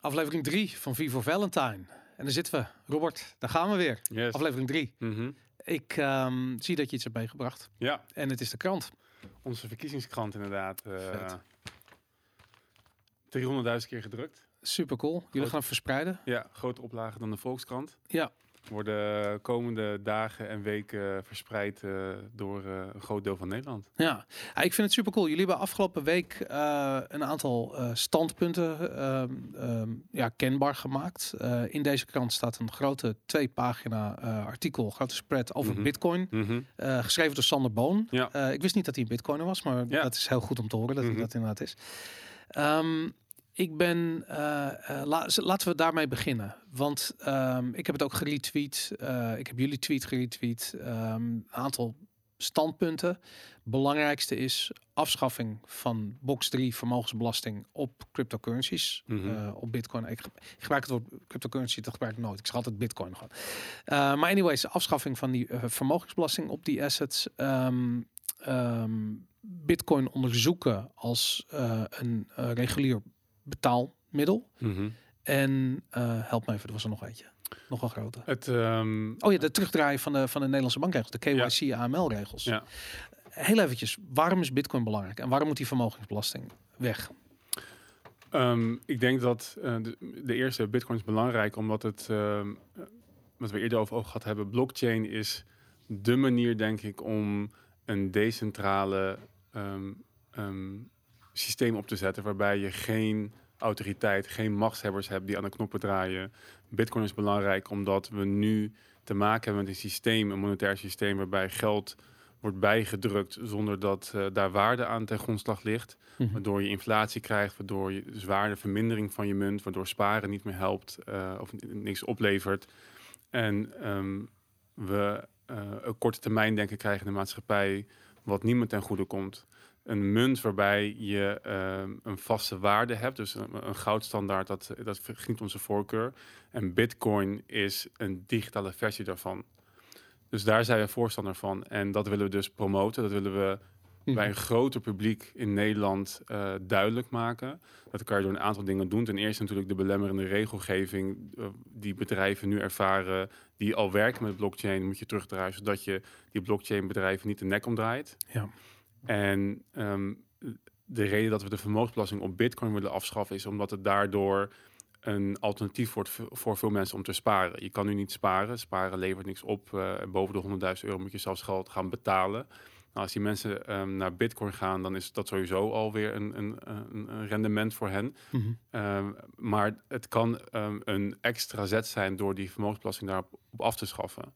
Aflevering 3 van V for Valentine. En daar zitten we. Robert, daar gaan we weer. Yes. Aflevering 3. Mhm. Ik zie dat je iets hebt meegebracht. Ja, En het is de krant. onze verkiezingskrant inderdaad. Vet. 300.000 keer gedrukt. Super cool. Jullie gaan hem verspreiden. Ja, grotere oplage dan de Volkskrant. Ja. Worden komende dagen en weken verspreid door een groot deel van Nederland. Ja, ik vind het super cool. Jullie hebben afgelopen week een aantal standpunten kenbaar gemaakt. In deze krant staat een grote 2-pagina artikel, grote spread over Mhm. Bitcoin. Mhm. Geschreven door Sander Boon. Ja. Ik wist niet dat hij een Bitcoiner was, maar Ja. dat is heel goed om te horen dat Mhm. hij dat inderdaad is. Ik ben, laten we daarmee beginnen. Want ik heb het ook geretweet. Ik heb jullie tweet geretweet. Een aantal standpunten. Belangrijkste is afschaffing van box 3 vermogensbelasting op cryptocurrencies. Mhm. Op Bitcoin. Ik gebruik het woord cryptocurrency, dat gebruik ik nooit. Ik zeg altijd Bitcoin gewoon. Maar anyways, afschaffing van die vermogensbelasting op die assets. Bitcoin onderzoeken als een regulier betaalmiddel. Mhm. En help me even, er was er nog eentje. Nog een grote. Oh De terugdraaien van de Nederlandse bankregels. De KYC AML-regels. Ja. Heel eventjes, waarom is Bitcoin belangrijk? En waarom moet die vermogensbelasting weg? Ik denk dat de eerste Bitcoin is belangrijk, omdat het, wat we eerder over gehad hebben, blockchain is de manier, denk ik, om een decentrale systeem op te zetten, waarbij je geen autoriteit, geen machtshebbers hebt die aan de knoppen draaien. Bitcoin is belangrijk omdat we nu te maken hebben met een systeem, een monetair systeem, waarbij geld wordt bijgedrukt zonder dat daar waarde aan ten grondslag ligt. Waardoor je inflatie krijgt, waardoor je dus waardevermindering van je munt, waardoor sparen niet meer helpt of niks oplevert. En we een korte termijn denken krijgen in de maatschappij wat niemand ten goede komt. Een munt waarbij je een vaste waarde hebt, dus een goudstandaard, dat geniet onze voorkeur. En Bitcoin is een digitale versie daarvan. Dus daar zijn we voorstander van. En dat willen we dus promoten. Dat willen we bij een groter publiek in Nederland duidelijk maken. Dat kan je door een aantal dingen doen. Ten eerste natuurlijk de belemmerende regelgeving die bedrijven nu ervaren, die al werken met blockchain, moet je terugdraaien, zodat je die blockchain bedrijven niet de nek omdraait. Ja. En de reden dat we de vermogensbelasting op Bitcoin willen afschaffen is omdat het daardoor een alternatief wordt voor veel mensen om te sparen. Je kan nu niet sparen. Sparen levert niks op. Boven de €100.000 moet je zelfs geld gaan betalen. Nou, als die mensen naar Bitcoin gaan, dan is dat sowieso alweer een rendement voor hen. Maar het kan een extra zet zijn door die vermogensbelasting daarop af te schaffen.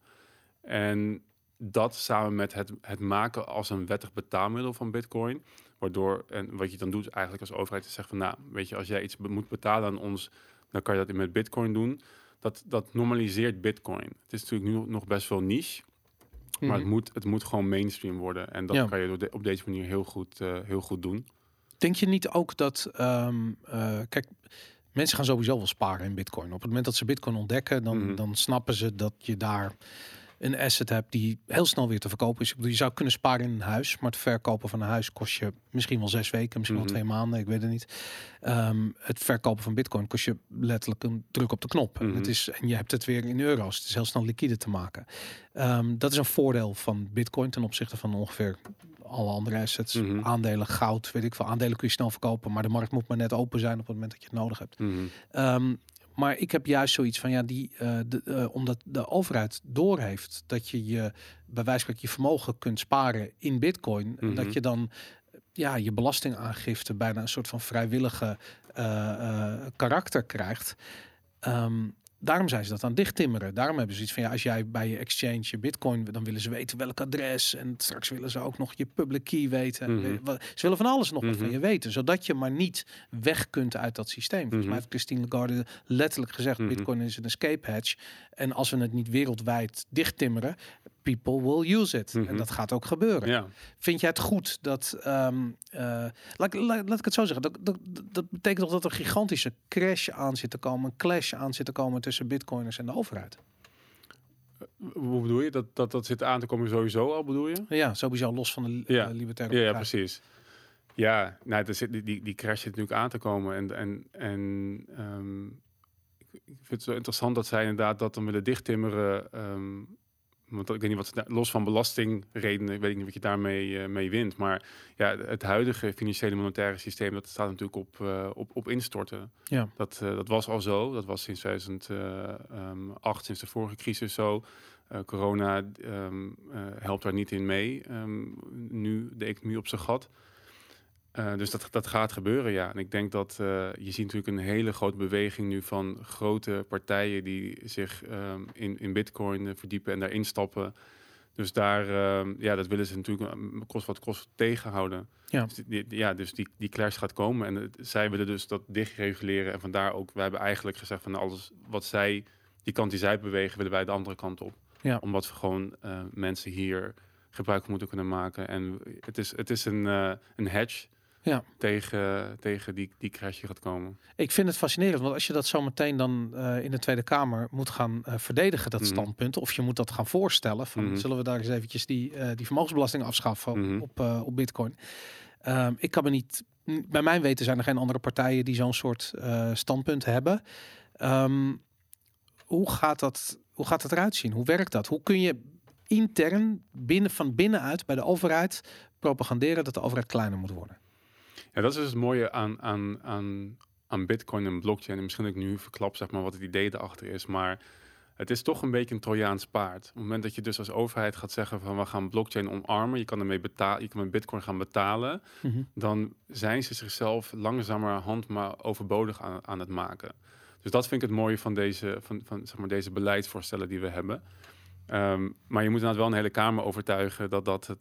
En dat samen met het maken als een wettig betaalmiddel van Bitcoin, waardoor, en wat je dan doet eigenlijk als overheid, is zeggen van, nou, weet je, als jij iets moet betalen aan ons, dan kan je dat met Bitcoin doen. Dat normaliseert Bitcoin. Het is natuurlijk nu nog best wel niche, maar het moet gewoon mainstream worden. En dat kan je op deze manier heel goed doen. Denk je niet ook dat, kijk, mensen gaan sowieso wel sparen in Bitcoin. Op het moment dat ze Bitcoin ontdekken, dan snappen ze dat je daar een asset hebt die heel snel weer te verkopen is. Ik bedoel, je zou kunnen sparen in een huis, maar het verkopen van een huis kost je misschien wel 6 weken, misschien wel 2 maanden, ik weet het niet. Het verkopen van Bitcoin kost je letterlijk een druk op de knop. En je hebt het weer in euro's. Het is heel snel liquide te maken. Dat is een voordeel van Bitcoin ten opzichte van ongeveer alle andere assets. Aandelen, goud, weet ik veel. Aandelen kun je snel verkopen, maar de markt moet maar net open zijn op het moment dat je het nodig hebt. Maar ik heb juist zoiets van, omdat de overheid doorheeft dat je bij wijze van spreken je vermogen kunt sparen in Bitcoin, dat je dan je belastingaangifte bijna een soort van vrijwillige karakter krijgt. Daarom zijn ze dat aan dichttimmeren. Daarom hebben ze iets van, als jij bij je exchange je Bitcoin, dan willen ze weten welk adres. En straks willen ze ook nog je public key weten. Ze willen van alles nog wat van je weten, zodat je maar niet weg kunt uit dat systeem. Volgens mij heeft Christine Lagarde letterlijk gezegd, Bitcoin is een escape hatch. En als we het niet wereldwijd dichttimmeren, people will use it. En dat gaat ook gebeuren. Ja. Vind jij het goed dat, laat ik het zo zeggen, dat betekent toch dat er een gigantische crash aan zit te komen, een clash aan zit te komen tussen bitcoiners en de overheid? Hoe bedoel je? Dat zit aan te komen sowieso al, bedoel je? Ja, sowieso los van de libertaire ja, precies. Ja, nou, die crash zit natuurlijk aan te komen. Ik vind het zo interessant dat zij inderdaad dat dan willen dichttimmeren. Want ik weet niet wat ze los van belastingredenen, weet ik niet wat je daarmee mee wint. Maar ja, het huidige financiële monetaire systeem, dat staat natuurlijk op instorten. Ja. Dat was al zo. Dat was sinds 2008, sinds de vorige crisis zo. Corona helpt daar niet in mee. Nu de economie op zijn gat. Dus dat gaat gebeuren, ja. En ik denk dat je ziet natuurlijk een hele grote beweging nu van grote partijen die zich in Bitcoin verdiepen en daarin stappen. Dus daar, dat willen ze natuurlijk kost wat kost tegenhouden. Ja. Dus die clash gaat komen. En zij willen dus dat dichtreguleren. En vandaar ook, wij hebben eigenlijk gezegd van alles wat zij, die kant die zij bewegen, willen wij de andere kant op. Ja. Omdat we gewoon mensen hier gebruik moeten kunnen maken. En het is een hedge. Ja. Tegen die crash die gaat komen. Ik vind het fascinerend, want als je dat zo meteen dan in de Tweede Kamer moet gaan verdedigen, dat standpunt, of je moet dat gaan voorstellen, van zullen we daar eens eventjes die vermogensbelasting afschaffen op Bitcoin. Ik kan me niet, bij mijn weten zijn er geen andere partijen die zo'n soort standpunt hebben. Hoe gaat het eruit zien? Hoe werkt dat? Hoe kun je intern van binnenuit bij de overheid propaganderen dat de overheid kleiner moet worden? Ja, dat is dus het mooie aan Bitcoin en blockchain. En misschien dat ik nu verklap, zeg maar, wat het idee erachter is. Maar het is toch een beetje een Trojaans paard. Op het moment dat je dus als overheid gaat zeggen van we gaan blockchain omarmen, je kan ermee betalen, je kan met Bitcoin gaan betalen, dan zijn ze zichzelf langzamerhand maar overbodig aan het maken. Dus dat vind ik het mooie van deze beleidsvoorstellen die we hebben. Maar je moet inderdaad wel een hele Kamer overtuigen dat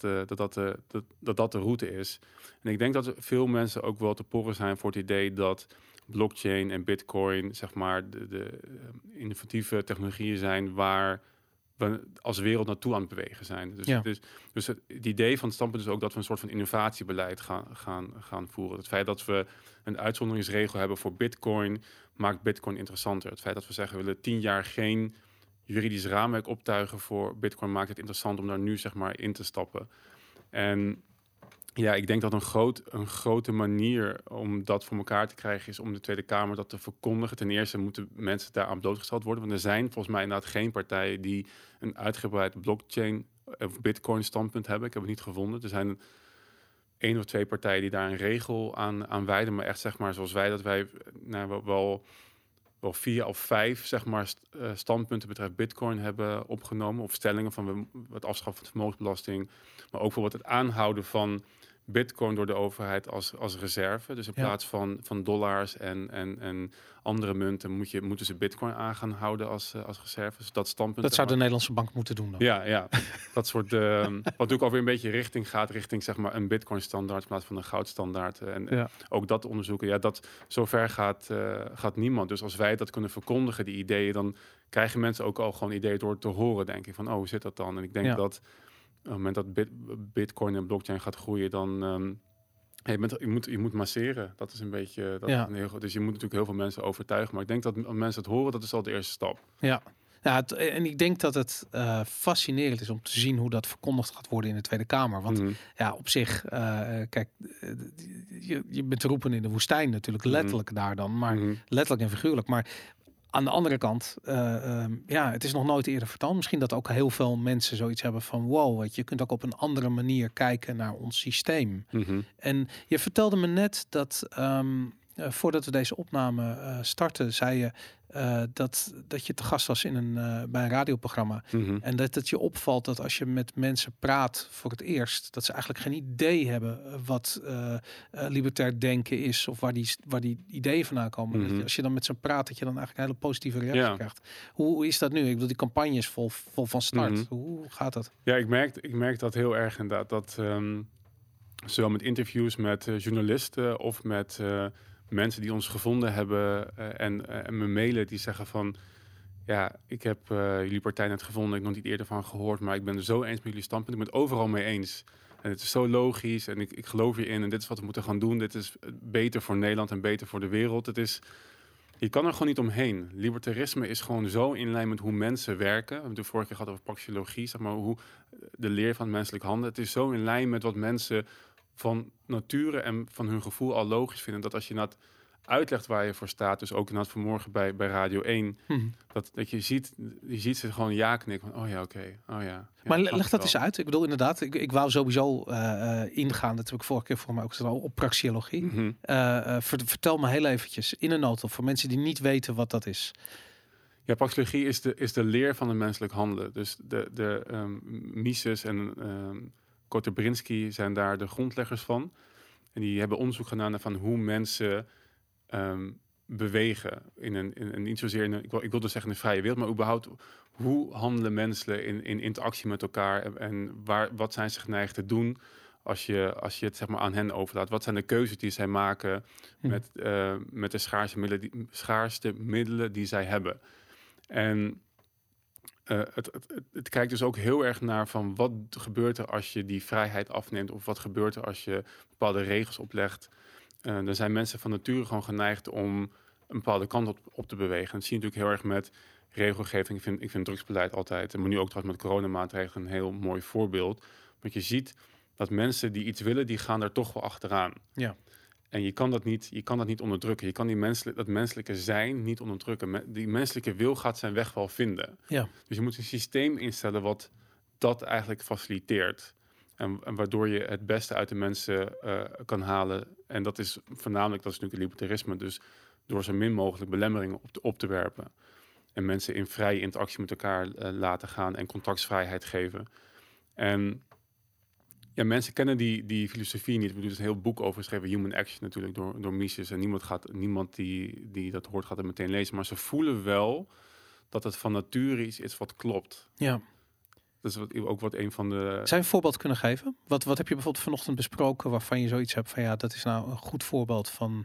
de route is. En ik denk dat veel mensen ook wel te porren zijn voor het idee dat blockchain en Bitcoin, zeg maar, de innovatieve technologieën zijn waar we als wereld naartoe aan het bewegen zijn. Dus het idee van het standpunt is ook dat we een soort van innovatiebeleid gaan voeren. Het feit dat we een uitzonderingsregel hebben voor Bitcoin maakt Bitcoin interessanter. Het feit dat we zeggen we willen 10 jaar geen juridisch raamwerk optuigen voor Bitcoin maakt het interessant om daar nu, zeg maar, in te stappen. En ja, ik denk dat een grote manier om dat voor elkaar te krijgen is om de Tweede Kamer dat te verkondigen. Ten eerste moeten mensen daar aan blootgesteld worden. Want er zijn volgens mij inderdaad geen partijen die een uitgebreid blockchain of Bitcoin standpunt hebben. Ik heb het niet gevonden. Er zijn 1 of 2 partijen die daar een regel aan wijden. Maar echt, zeg maar, zoals wij wel 4 of 5, zeg maar, standpunten betreft Bitcoin hebben opgenomen. Of stellingen van het afschaffen van de vermogensbelasting. Maar ook bijvoorbeeld het aanhouden van Bitcoin door de overheid als reserve. Dus in plaats van dollars en andere munten moeten ze Bitcoin aan gaan houden als reserve. Dus dat standpunt. Dat zou de Nederlandse bank moeten doen dan. Ja. Dat soort wat natuurlijk alweer een beetje richting zeg maar een Bitcoin standaard in plaats van een goudstandaard. En ook dat onderzoeken. Ja, dat zover gaat niemand. Dus als wij dat kunnen verkondigen, die ideeën, dan krijgen mensen ook al gewoon ideeën door te horen, denk ik, van hoe zit dat dan? En ik denk dat op het moment dat Bitcoin en blockchain gaat groeien, dan je moet masseren. Dat is een beetje. Dus je moet natuurlijk heel veel mensen overtuigen. Maar ik denk dat als mensen het horen, dat is al de eerste stap. Ja. En ik denk dat het fascinerend is om te zien hoe dat verkondigd gaat worden in de Tweede Kamer. Want op zich, kijk, je bent te roepen in de woestijn natuurlijk, letterlijk daar dan, maar letterlijk en figuurlijk. Maar aan de andere kant, het is nog nooit eerder vertoond. Misschien dat ook heel veel mensen zoiets hebben van wow, weet je kunt ook op een andere manier kijken naar ons systeem. En je vertelde me net dat voordat we deze opname starten, zei je dat je te gast was bij een radioprogramma. En dat het je opvalt dat als je met mensen praat voor het eerst, dat ze eigenlijk geen idee hebben wat libertair denken is of waar die ideeën vandaan komen. Als je dan met ze praat, dat je dan eigenlijk een hele positieve reactie krijgt. Hoe is dat nu? Ik bedoel, die campagne is vol van start. Hoe gaat dat? Ja, ik merk dat heel erg inderdaad. Dat zowel met interviews met journalisten of met mensen die ons gevonden hebben en me mailen die zeggen van ja, ik heb jullie partij net gevonden, ik heb nog niet eerder van gehoord, maar ik ben er zo eens met jullie standpunt, ik ben het overal mee eens. En het is zo logisch en ik geloof hierin en dit is wat we moeten gaan doen. Dit is beter voor Nederland en beter voor de wereld. Je kan er gewoon niet omheen. Libertarisme is gewoon zo in lijn met hoe mensen werken. We hebben de vorige keer gehad over praxeologie, zeg maar, hoe de leer van het menselijk handelen. Het is zo in lijn met wat mensen van nature en van hun gevoel al logisch vinden dat als je dat uitlegt waar je voor staat, dus ook inderdaad vanmorgen bij Radio 1, dat je ziet ze gewoon ja knikken van, oh ja, oké. Oh ja. Maar leg dat eens uit. Ik bedoel, inderdaad, ik wou sowieso ingaan, dat heb ik vorige keer voor mij ook gezegd, op praxeologie. Vertel me heel eventjes, in een notendop, voor mensen die niet weten wat dat is. Ja, praxeologie is de leer van het menselijk handelen. Dus de Mises en Kotobrinsky zijn daar de grondleggers van. En die hebben onderzoek gedaan naar van hoe mensen bewegen in niet zozeer ik wil dus zeggen in de vrije wereld, maar überhaupt hoe handelen mensen in interactie met elkaar en wat zijn ze geneigd te doen als je het zeg maar aan hen overlaat. Wat zijn de keuzes die zij maken met de schaarste middelen die zij hebben. En het kijkt dus ook heel erg naar van wat gebeurt er als je die vrijheid afneemt of wat gebeurt er als je bepaalde regels oplegt. Dan zijn mensen van nature gewoon geneigd om een bepaalde kant op te bewegen. Dat zie je natuurlijk heel erg met regelgeving. Ik vind drugsbeleid altijd, maar nu ook trouwens met coronamaatregelen, een heel mooi voorbeeld. Want je ziet dat mensen die iets willen, die gaan daar toch wel achteraan. Ja. En je kan dat niet onderdrukken. Je kan dat menselijke zijn niet onderdrukken. Die menselijke wil gaat zijn weg wel vinden. Ja. Dus je moet een systeem instellen wat dat eigenlijk faciliteert. En waardoor je het beste uit de mensen kan halen. En dat is voornamelijk, dat is natuurlijk het libertarisme. Dus door zo min mogelijk belemmeringen op te werpen. En mensen in vrije interactie met elkaar laten gaan en contactvrijheid geven. En ja, mensen kennen die filosofie niet. We hebben dus een heel boek over geschreven, Human Action natuurlijk, door Mises. En niemand die dat hoort gaat het meteen lezen. Maar ze voelen wel dat het van nature iets is wat klopt. Ja. Dat is ook wat een van de... Zou je een voorbeeld kunnen geven? Wat heb je bijvoorbeeld vanochtend besproken waarvan je zoiets hebt van ja, dat is nou een goed voorbeeld van...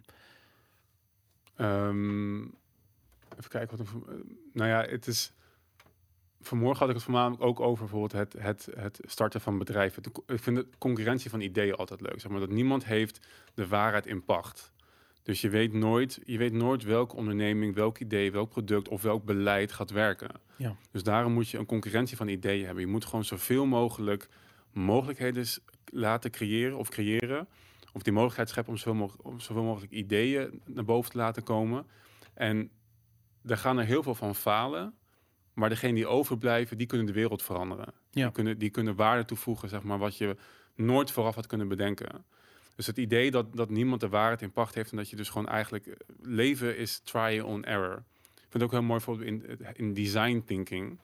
Even kijken wat nou ja, het is... Vanmorgen had ik het voornamelijk ook over bijvoorbeeld het starten van bedrijven. Ik vind de concurrentie van ideeën altijd leuk. Zeg maar dat niemand heeft de waarheid in pacht. Dus je weet nooit welke onderneming, welk idee, welk product of welk beleid gaat werken. Ja. Dus daarom moet je een concurrentie van ideeën hebben. Je moet gewoon zoveel mogelijk mogelijkheden laten creëren. Of die mogelijkheid scheppen om zoveel mogelijk ideeën naar boven te laten komen. En daar gaan er heel veel van falen. Maar degene die overblijven, die kunnen de wereld veranderen. Ja. Die kunnen waarde toevoegen, zeg maar, wat je nooit vooraf had kunnen bedenken. Dus het idee dat niemand de waarheid in pacht heeft en dat je dus gewoon eigenlijk... Leven is trial and error. Ik vind het ook heel mooi voorbeeld in design thinking.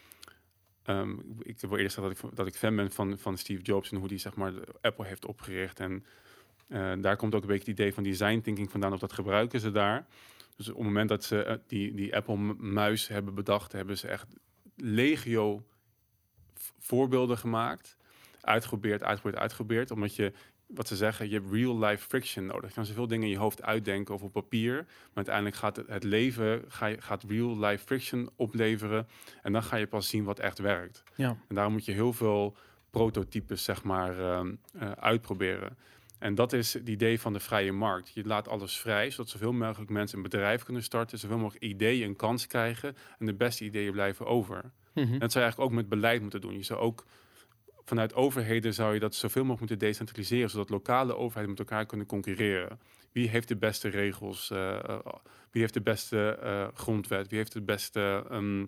Ik wil eerder zeggen dat ik fan ben van Steve Jobs en hoe die zeg maar Apple heeft opgericht. En daar komt ook een beetje het idee van design thinking vandaan, of dat gebruiken ze daar. Dus op het moment dat ze die Apple-muis hebben bedacht, hebben ze echt legio voorbeelden gemaakt. Uitgeprobeerd. Omdat je, wat ze zeggen, je hebt real-life friction nodig. Je kan zoveel dingen in je hoofd uitdenken of op papier. Maar uiteindelijk gaat het leven gaat real-life friction opleveren. En dan ga je pas zien wat echt werkt. Ja. En daarom moet je heel veel prototypes, zeg maar, uitproberen. En dat is het idee van de vrije markt. Je laat alles vrij, zodat zoveel mogelijk mensen een bedrijf kunnen starten, zoveel mogelijk ideeën een kans krijgen en de beste ideeën blijven over. En dat zou je eigenlijk ook met beleid moeten doen. Je zou ook vanuit overheden zou je dat zoveel mogelijk moeten decentraliseren, zodat lokale overheden met elkaar kunnen concurreren. Wie heeft de beste regels? Wie heeft de beste grondwet? Wie heeft het beste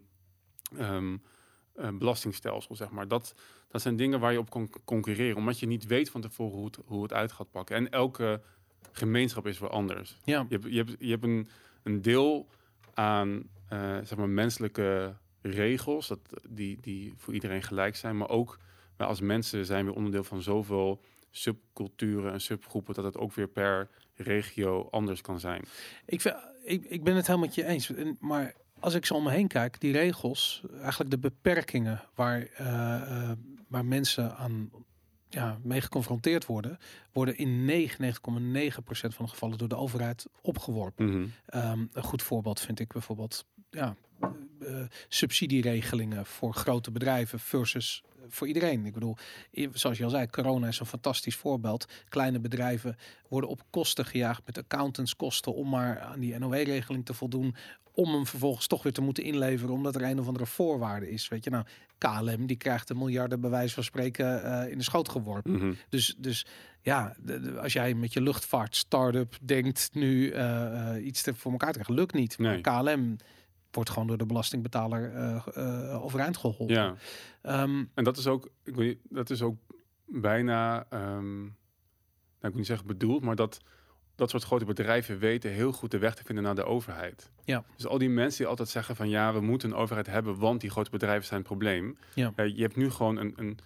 belastingstelsel, zeg maar. Dat zijn dingen waar je op kan concurreren, omdat je niet weet van tevoren hoe het uit gaat pakken. En elke gemeenschap is weer anders. Ja. Je hebt een deel aan zeg maar menselijke regels, die voor iedereen gelijk zijn, maar ook wij als mensen zijn weer onderdeel van zoveel subculturen en subgroepen, dat het ook weer per regio anders kan zijn. Ik ben het helemaal met je eens, maar als ik zo om me heen kijk, die regels, eigenlijk de beperkingen waar mensen aan mee geconfronteerd worden in 99,9% van de gevallen door de overheid opgeworpen. Een goed voorbeeld vind ik bijvoorbeeld subsidieregelingen voor grote bedrijven versus voor iedereen. Ik bedoel, zoals je al zei, corona is een fantastisch voorbeeld. Kleine bedrijven worden op kosten gejaagd met accountantskosten om maar aan die NOW-regeling te voldoen. om hem vervolgens toch weer te moeten inleveren, omdat er een of andere voorwaarde is. Weet je, nou, KLM die krijgt een miljarden bij wijze van spreken in de schoot geworpen. Mhm. Dus ja, als jij met je luchtvaart start-up denkt nu iets voor elkaar te krijgen, lukt niet. Nee. Maar KLM wordt gewoon door de belastingbetaler overeind geholpen. Ja. En dat is ook bijna, nou, ik wil niet zeggen bedoeld, maar dat soort grote bedrijven weten heel goed de weg te vinden naar de overheid. Ja. Dus al die mensen die altijd zeggen van ja, we moeten een overheid hebben, want die grote bedrijven zijn het probleem. Ja. Je hebt nu gewoon een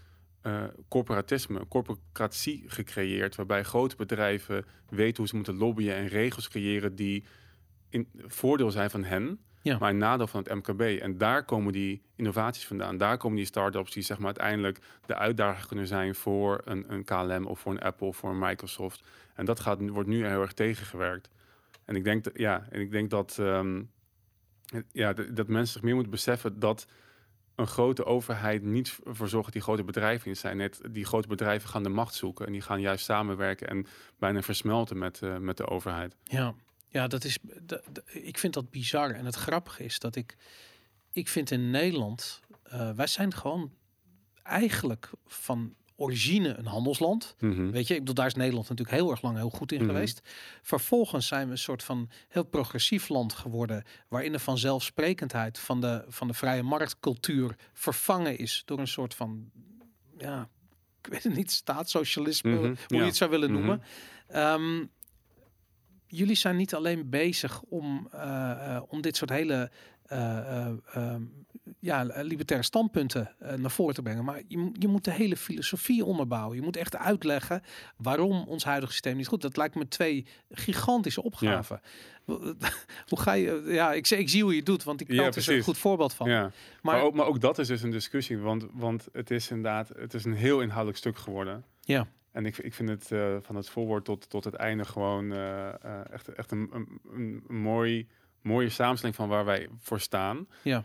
corporatie gecreëerd, waarbij grote bedrijven weten hoe ze moeten lobbyen en regels creëren die in voordeel zijn van hen, Ja. maar een nadeel van het MKB. En daar komen die innovaties vandaan. Daar komen die start-ups die zeg maar uiteindelijk de uitdager kunnen zijn voor een KLM of voor een Apple of voor een Microsoft. En dat wordt nu heel erg tegengewerkt. En ik denk dat dat mensen zich meer moeten beseffen dat een grote overheid niet ervoor zorgt dat die grote bedrijven in zijn. Net die grote bedrijven gaan de macht zoeken en die gaan juist samenwerken en bijna versmelten met de overheid. Ja, dat is. Ik vind dat bizar. En het grappige is dat ik vind in Nederland, wij zijn gewoon eigenlijk van origine een handelsland. Mhm. Weet je, ik bedoel, daar is Nederland natuurlijk heel erg lang heel goed in geweest. Vervolgens zijn we een soort van heel progressief land geworden, waarin de vanzelfsprekendheid van de vrije marktcultuur vervangen is door een soort van, ja, ik weet het niet, staatssocialisme, hoe je het zou willen noemen. Jullie zijn niet alleen bezig om dit soort hele libertaire standpunten naar voren te brengen, maar je moet de hele filosofie onderbouwen. Je moet echt uitleggen waarom ons huidige systeem niet goed. Dat lijkt me 2 gigantische opgaven. Ja. Hoe ga je? Ja, ik zie hoe je het doet, want ik is er een goed voorbeeld van. Ja. Maar ook dat is dus een discussie, want het is inderdaad, het is een heel inhoudelijk stuk geworden. Ja. En ik vind het van het voorwoord tot het einde gewoon echt een mooie samenstelling van waar wij voor staan. Ja.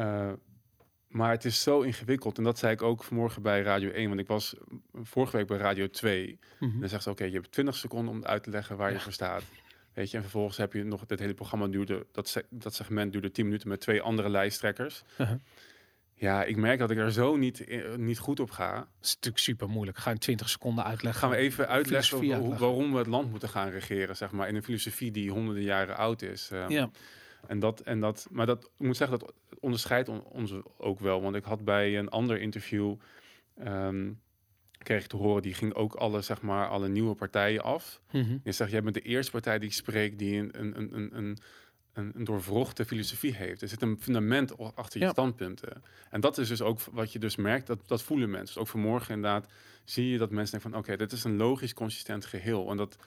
Maar het is zo ingewikkeld. En dat zei ik ook vanmorgen bij Radio 1. Want ik was vorige week bij Radio 2. En dan zegt ze, oké, je hebt 20 seconden om uit te leggen waar je voor staat. Weet je, en vervolgens heb je nog, het hele programma duurde, dat segment duurde 10 minuten met 2 andere lijsttrekkers. Ja, ik merk dat ik er zo niet goed op ga. Dat is natuurlijk super moeilijk. Ga in 20 seconden uitleggen. Gaan we even uitleggen waarom we het land moeten gaan regeren, zeg maar, in een filosofie die honderden jaren oud is. Ja. Maar ik moet zeggen, dat onderscheidt ons ook wel. Want ik had bij een ander interview, kreeg ik te horen, die ging ook alle nieuwe partijen af. Je zegt, jij bent de eerste partij die ik spreek die een doorwrochte filosofie heeft. Er zit een fundament achter je standpunten. En dat is dus ook wat je dus merkt, dat voelen mensen. Dus ook vanmorgen inderdaad zie je dat mensen denken van, oké, dit is een logisch, consistent geheel. En dat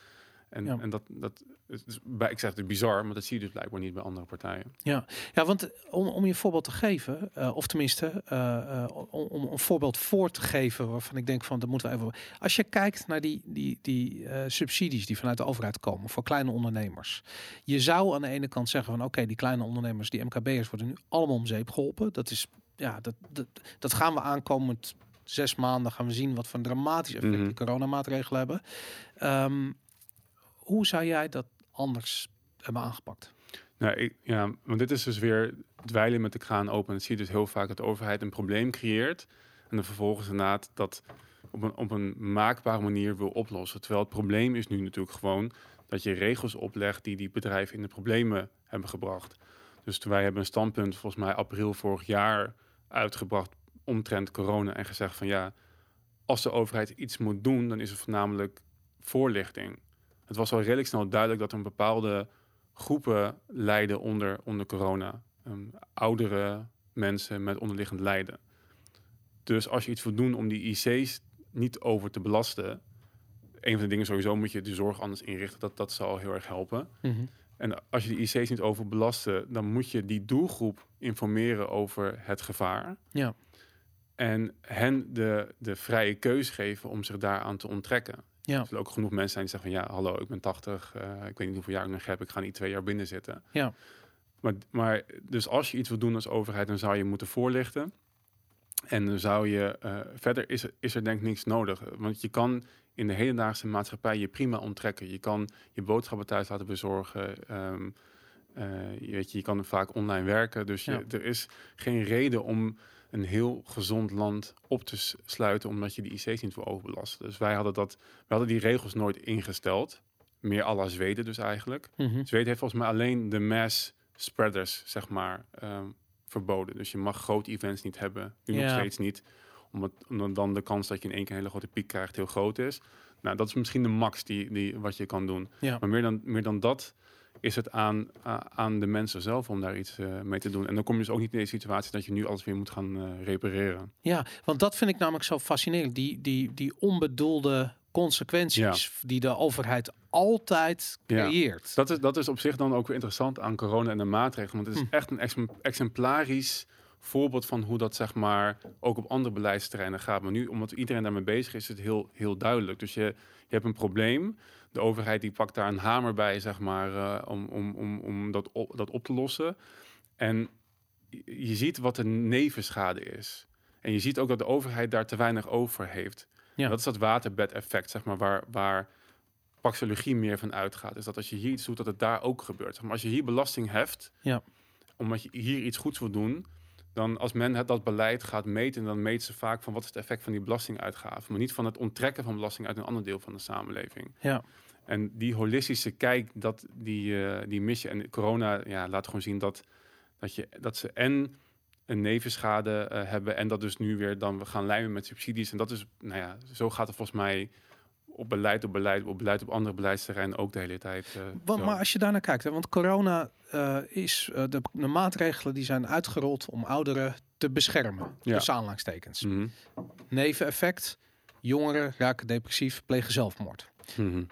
is, ik zeg het bizar, maar dat zie je dus blijkbaar niet bij andere partijen. Ja, want om je voorbeeld te geven, of tenminste om een voorbeeld voor te geven waarvan ik denk van, dat moeten we even. Als je kijkt naar die subsidies die vanuit de overheid komen voor kleine ondernemers, je zou aan de ene kant zeggen van, oké, die kleine ondernemers, die MKB'ers worden nu allemaal om zeep geholpen. Dat is, dat gaan we aankomend 6 maanden gaan we zien wat voor een dramatisch effect die coronamaatregelen hebben. Hoe zou jij dat anders hebben aangepakt? Nou, want dit is dus weer dweilen met de kraan open. Dat zie je dus heel vaak dat de overheid een probleem creëert en dan vervolgens inderdaad dat op een maakbare manier wil oplossen. Terwijl het probleem is nu natuurlijk gewoon dat je regels oplegt die bedrijven in de problemen hebben gebracht. Dus wij hebben een standpunt volgens mij april vorig jaar uitgebracht omtrent corona en gezegd van ja, als de overheid iets moet doen, dan is het voornamelijk voorlichting. Het was al redelijk snel duidelijk dat er een bepaalde groepen lijden onder corona. Oudere mensen met onderliggend lijden. Dus als je iets wil doen om die IC's niet over te belasten, een van de dingen sowieso moet je de zorg anders inrichten. Dat zal heel erg helpen. En als je de IC's niet overbelasten, dan moet je die doelgroep informeren over het gevaar. Ja. En hen de vrije keus geven om zich daaraan te onttrekken. Ja. Er zullen ook genoeg mensen zijn die zeggen van ja, hallo, ik ben 80, ik weet niet hoeveel jaar ik nog heb, ik ga niet 2 jaar binnen zitten. Ja. Maar dus als je iets wil doen als overheid, dan zou je moeten voorlichten. En dan zou je, verder is er denk ik niks nodig. Want je kan in de hedendaagse maatschappij je prima onttrekken. Je kan je boodschappen thuis laten bezorgen. Je kan vaak online werken. Dus er is geen reden om een heel gezond land op te sluiten, omdat je die IC's niet wil overbelasten. Dus wij hadden die regels nooit ingesteld. Meer à la Zweden dus eigenlijk. Zweden heeft volgens mij alleen de mass spreaders, zeg maar, verboden. Dus je mag grote events niet hebben. Nu nog steeds niet. Omdat dan de kans dat je in één keer een hele grote piek krijgt heel groot is. Nou, dat is misschien de max die wat je kan doen. Ja. Maar meer dan dat is het aan de mensen zelf om daar iets mee te doen. En dan kom je dus ook niet in deze situatie dat je nu alles weer moet gaan repareren. Ja, want dat vind ik namelijk zo fascinerend. Die onbedoelde consequenties die de overheid altijd creëert. Ja. Dat is op zich dan ook weer interessant aan corona en de maatregelen. Want het is echt een exemplarisch voorbeeld van hoe dat, zeg maar, ook op andere beleidsterreinen gaat. Maar nu, omdat iedereen daarmee bezig is, is het heel, heel duidelijk. Dus je hebt een probleem. De overheid die pakt daar een hamer bij, zeg maar, om dat op te lossen. En je ziet wat de nevenschade is. En je ziet ook dat de overheid daar te weinig over heeft. Ja. Dat is dat waterbed-effect, zeg maar, waar praxeologie meer van uitgaat. Is dat als je hier iets doet, dat het daar ook gebeurt. Zeg maar, als je hier belasting heft, omdat je hier iets goeds wil doen, dan als men dat beleid gaat meten, dan meten ze vaak van wat is het effect van die belastinguitgaven, maar niet van het onttrekken van belasting uit een ander deel van de samenleving. Ja. En die holistische kijk, die mis je. En corona laat gewoon zien dat ze en een nevenschade hebben en dat dus nu weer dan we gaan lijmen met subsidies. En dat is, zo gaat het volgens mij op beleid op andere beleidsterreinen ook de hele tijd. Maar als je daarnaar kijkt, want corona is de maatregelen die zijn uitgerold om ouderen te beschermen. Tussen aanhalingstekens. Mm-hmm. Neveneffect, jongeren raken depressief, plegen zelfmoord. Mm-hmm.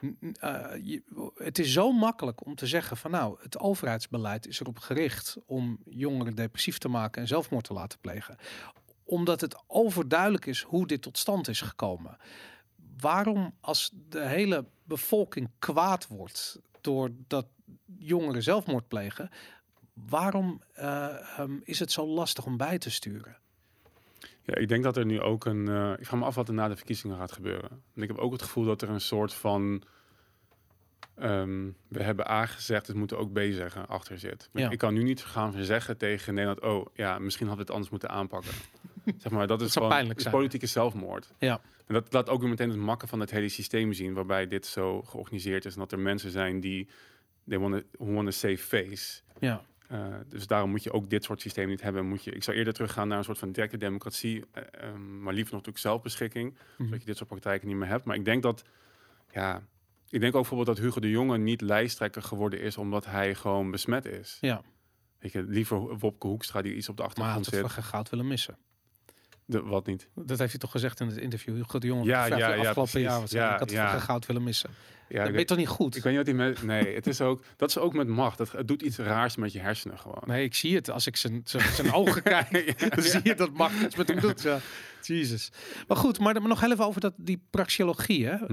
Het is zo makkelijk om te zeggen van het overheidsbeleid is erop gericht om jongeren depressief te maken en zelfmoord te laten plegen. Omdat het overduidelijk is hoe dit tot stand is gekomen. Waarom, als de hele bevolking kwaad wordt doordat jongeren zelfmoord plegen, waarom is het zo lastig om bij te sturen? Ja, ik denk dat er nu ook ik vraag me af wat er na de verkiezingen gaat gebeuren. En ik heb ook het gevoel dat er een soort van we hebben A gezegd, dus moeten ook B zeggen achter zit. Ik kan nu niet gaan zeggen tegen Nederland, misschien had het anders moeten aanpakken. Zeg maar, dat is gewoon politieke zelfmoord. Ja. En dat laat ook weer meteen het makken van het hele systeem zien, waarbij dit zo georganiseerd is en dat er mensen zijn die who want a safe face. Ja. Dus daarom moet je ook dit soort systeem niet hebben. Ik zou eerder teruggaan naar een soort van directe democratie, maar liever nog natuurlijk zelfbeschikking, zodat je dit soort praktijken niet meer hebt. Maar ik denk dat, ik denk ook bijvoorbeeld dat Hugo de Jonge niet lijsttrekker geworden is omdat hij gewoon besmet is. Ja. Weet je, liever Wopke Hoekstra die iets op de achtergrond zit. Maar hij had het goud willen missen. Wat niet? Dat heeft hij toch gezegd in het interview. Hugo de Jonge afgelopen jaar was ik had het goud willen missen. Ja, dat weet toch niet goed? Ik weet niet wat hij nee, dat is ook met macht. Het doet iets raars met je hersenen gewoon. Nee, ik zie het. Als ik zijn ogen kijk, dan zie je dat macht iets met hem doet. Ja. Jezus. Maar goed, maar nog heel even over die praxeologie. Hè?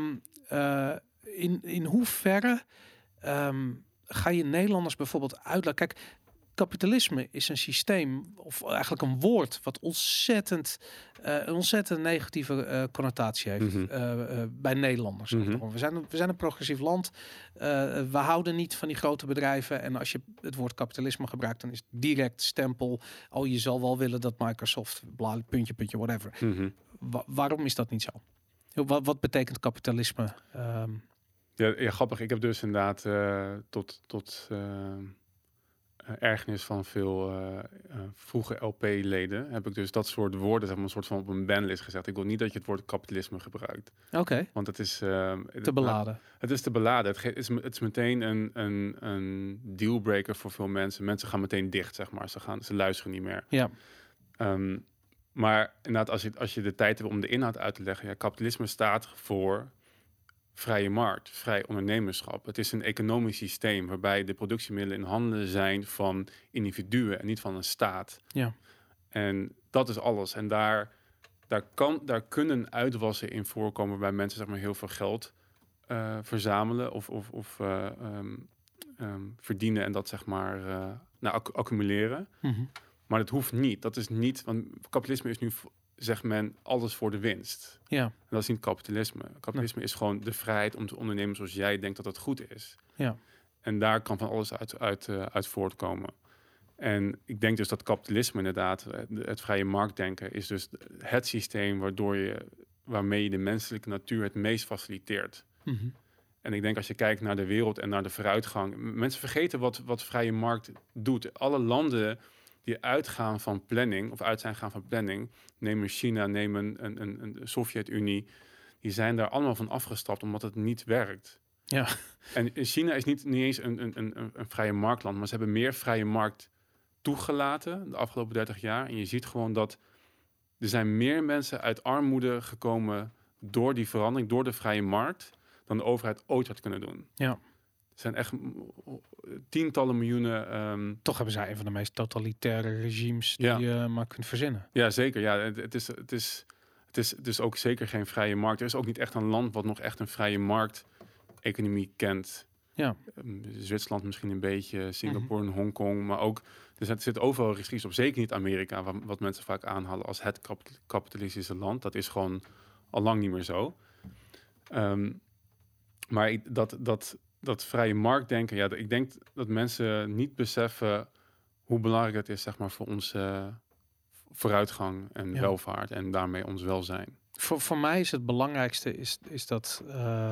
In hoeverre ga je Nederlanders bijvoorbeeld uitleggen? Kijk, kapitalisme is een systeem, of eigenlijk een woord, wat een ontzettend negatieve connotatie heeft bij Nederlanders. Mm-hmm. We zijn een progressief land. We houden niet van die grote bedrijven. En als je het woord kapitalisme gebruikt, dan is het direct stempel. Oh, je zal wel willen dat Microsoft, bla, puntje, whatever. Mm-hmm. Waarom is dat niet zo? Wat betekent kapitalisme? Ja, grappig. Ik heb dus inderdaad tot ergernis van veel vroege LP-leden heb ik dus dat soort woorden, zeg maar, een soort van op een banlist gezet. Ik wil niet dat je het woord kapitalisme gebruikt. Oké. Want het is te beladen. Het is te beladen. Het is meteen een dealbreaker voor veel mensen. Mensen gaan meteen dicht, zeg maar. Ze luisteren niet meer. Ja. Maar inderdaad, als je de tijd hebt om de inhoud uit te leggen, kapitalisme staat voor vrije markt, vrij ondernemerschap. Het is een economisch systeem waarbij de productiemiddelen in handen zijn van individuen en niet van een staat. Ja. En dat is alles. En daar kunnen uitwassen in voorkomen waarbij mensen, zeg maar, heel veel geld verzamelen of verdienen en dat, zeg maar, accumuleren. Mm-hmm. Maar dat hoeft niet. Dat is niet, want kapitalisme is nu, zegt men, alles voor de winst. Ja. En dat is niet kapitalisme. Kapitalisme is gewoon de vrijheid om te ondernemen zoals jij denkt dat het goed is. Ja. En daar kan van alles uit voortkomen. En ik denk dus dat kapitalisme inderdaad, het vrije marktdenken, is dus het systeem waarmee je de menselijke natuur het meest faciliteert. Mm-hmm. En ik denk als je kijkt naar de wereld en naar de vooruitgang, mensen vergeten wat vrije markt doet. Alle landen die uitgaan van planning, of uit zijn gaan van planning, nemen China, nemen een Sovjet-Unie, die zijn daar allemaal van afgestapt omdat het niet werkt. Ja. En China is niet eens een vrije marktland, maar ze hebben meer vrije markt toegelaten de afgelopen 30 jaar. En je ziet gewoon dat er zijn meer mensen uit armoede gekomen door die verandering, door de vrije markt, dan de overheid ooit had kunnen doen. Ja. Er zijn echt tientallen miljoenen... Toch hebben zij een van de meest totalitaire regimes die je maar kunt verzinnen. Ja, zeker. Ja, het is dus ook zeker geen vrije markt. Er is ook niet echt een land wat nog echt een vrije markt-economie kent. Ja. Zwitserland misschien een beetje, Singapore en Hongkong, maar ook er zit overal restricties op. Zeker niet Amerika, wat mensen vaak aanhalen als het kapitalistische land. Dat is gewoon al lang niet meer zo. Maar dat vrije marktdenken, ja, ik denk dat mensen niet beseffen hoe belangrijk het is, zeg maar, voor onze vooruitgang en welvaart en daarmee ons welzijn. Voor mij is het belangrijkste is dat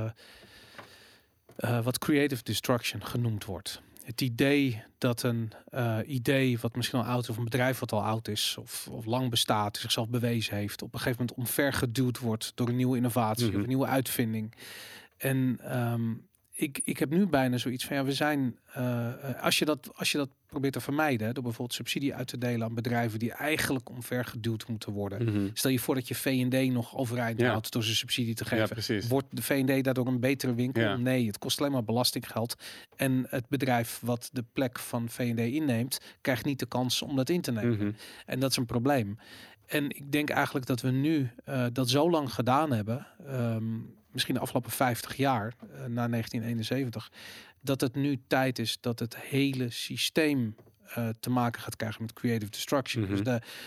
wat creative destruction genoemd wordt. Het idee dat een idee wat misschien al oud is, of een bedrijf wat al oud is of lang bestaat, zichzelf bewezen heeft, op een gegeven moment omvergeduwd wordt door een nieuwe innovatie of een nieuwe uitvinding. En ik heb nu bijna zoiets van, we zijn, als je dat probeert te vermijden, door bijvoorbeeld subsidie uit te delen aan bedrijven die eigenlijk omvergeduwd moeten worden. Stel je voor dat je V&D nog overeind houdt door ze subsidie te geven. Ja, wordt de V&D daardoor een betere winkel? Ja. Nee, het kost alleen maar belastinggeld. En het bedrijf wat de plek van V&D inneemt, krijgt niet de kans om dat in te nemen. En dat is een probleem. En ik denk eigenlijk dat we nu dat zo lang gedaan hebben, misschien de afgelopen 50 jaar, na 1971, dat het nu tijd is dat het hele systeem te maken gaat krijgen met creative destruction. Dus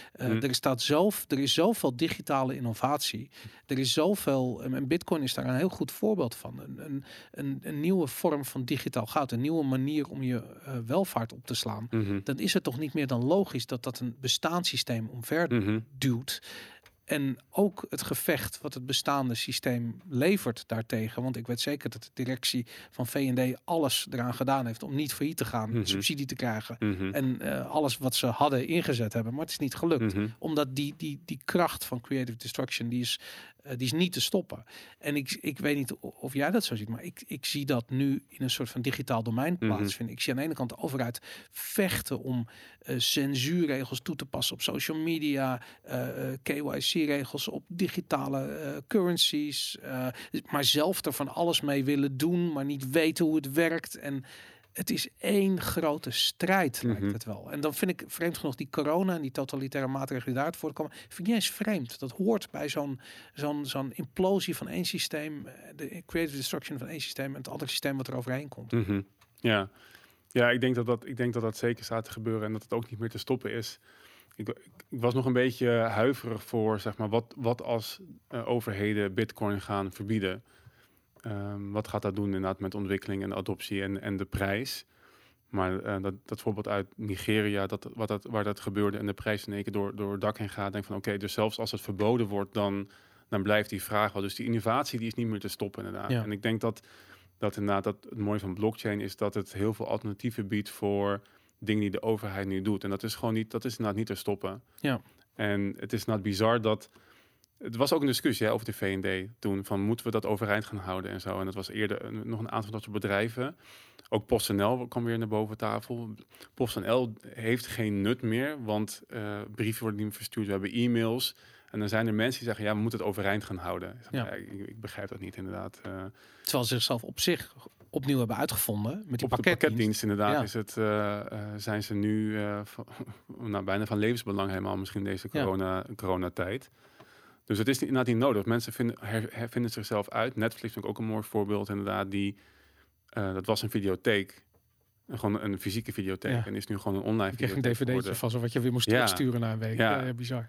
er is zoveel digitale innovatie. Er is zoveel, en Bitcoin is daar een heel goed voorbeeld van. Een nieuwe vorm van digitaal goud, een nieuwe manier om je welvaart op te slaan. Dan is het toch niet meer dan logisch dat een bestaanssysteem omver duwt. En ook het gevecht wat het bestaande systeem levert daartegen. Want ik weet zeker dat de directie van V&D alles eraan gedaan heeft om niet failliet te gaan, subsidie te krijgen. En alles wat ze hadden ingezet hebben. Maar het is niet gelukt. Omdat die kracht van creative destruction, die is niet te stoppen. En ik weet niet of jij dat zo ziet, maar ik zie dat nu in een soort van digitaal domein plaatsvinden. Ik zie aan de ene kant de overheid vechten om censuurregels toe te passen op social media, KYC-regels op digitale currencies, maar zelf er van alles mee willen doen, maar niet weten hoe het werkt. En het is één grote strijd, lijkt het wel. En dan vind ik vreemd genoeg die corona en die totalitaire maatregelen die daaruit voortkomen, vind ik niet eens vreemd. Dat hoort bij zo'n implosie van één systeem, de creative destruction van één systeem en het andere systeem wat er overheen komt. Ja, ik denk dat dat zeker staat te gebeuren en dat het ook niet meer te stoppen is. Ik was nog een beetje huiverig voor, zeg maar, wat als overheden Bitcoin gaan verbieden. Wat gaat dat doen inderdaad met ontwikkeling en adoptie en de prijs? Maar dat voorbeeld uit Nigeria, waar dat gebeurde en de prijs in één keer door het dak heen gaat, denk van oké, dus zelfs als het verboden wordt, dan blijft die vraag wel. Dus die innovatie die is niet meer te stoppen inderdaad. Ja. En ik denk dat inderdaad dat het mooie van blockchain is dat het heel veel alternatieven biedt voor dingen die de overheid nu doet. En dat is inderdaad niet te stoppen. Ja. En het is inderdaad bizar dat... Het was ook een discussie over de V&D toen, van moeten we dat overeind gaan houden en zo. En dat was eerder nog een aantal van dat soort bedrijven. Ook PostNL kwam weer naar boven tafel. PostNL heeft geen nut meer, want brieven worden niet meer verstuurd. We hebben e-mails. En dan zijn er mensen die zeggen, ja, we moeten het overeind gaan houden. Ja. Ik begrijp dat niet, inderdaad. Terwijl ze zichzelf op zich opnieuw hebben uitgevonden met die pakketdienst. Inderdaad, is het, zijn ze nu bijna van levensbelang helemaal misschien deze coronatijd. Dus het is inderdaad niet nodig. Mensen vinden zichzelf uit. Netflix vind ik ook een mooi voorbeeld, inderdaad. Dat was een videotheek. Gewoon een fysieke videotheek. Ja. En is nu gewoon een online videotheek. Je kreeg een dvd'tje van zo wat je weer moest terugsturen na een week. Ja, bizar.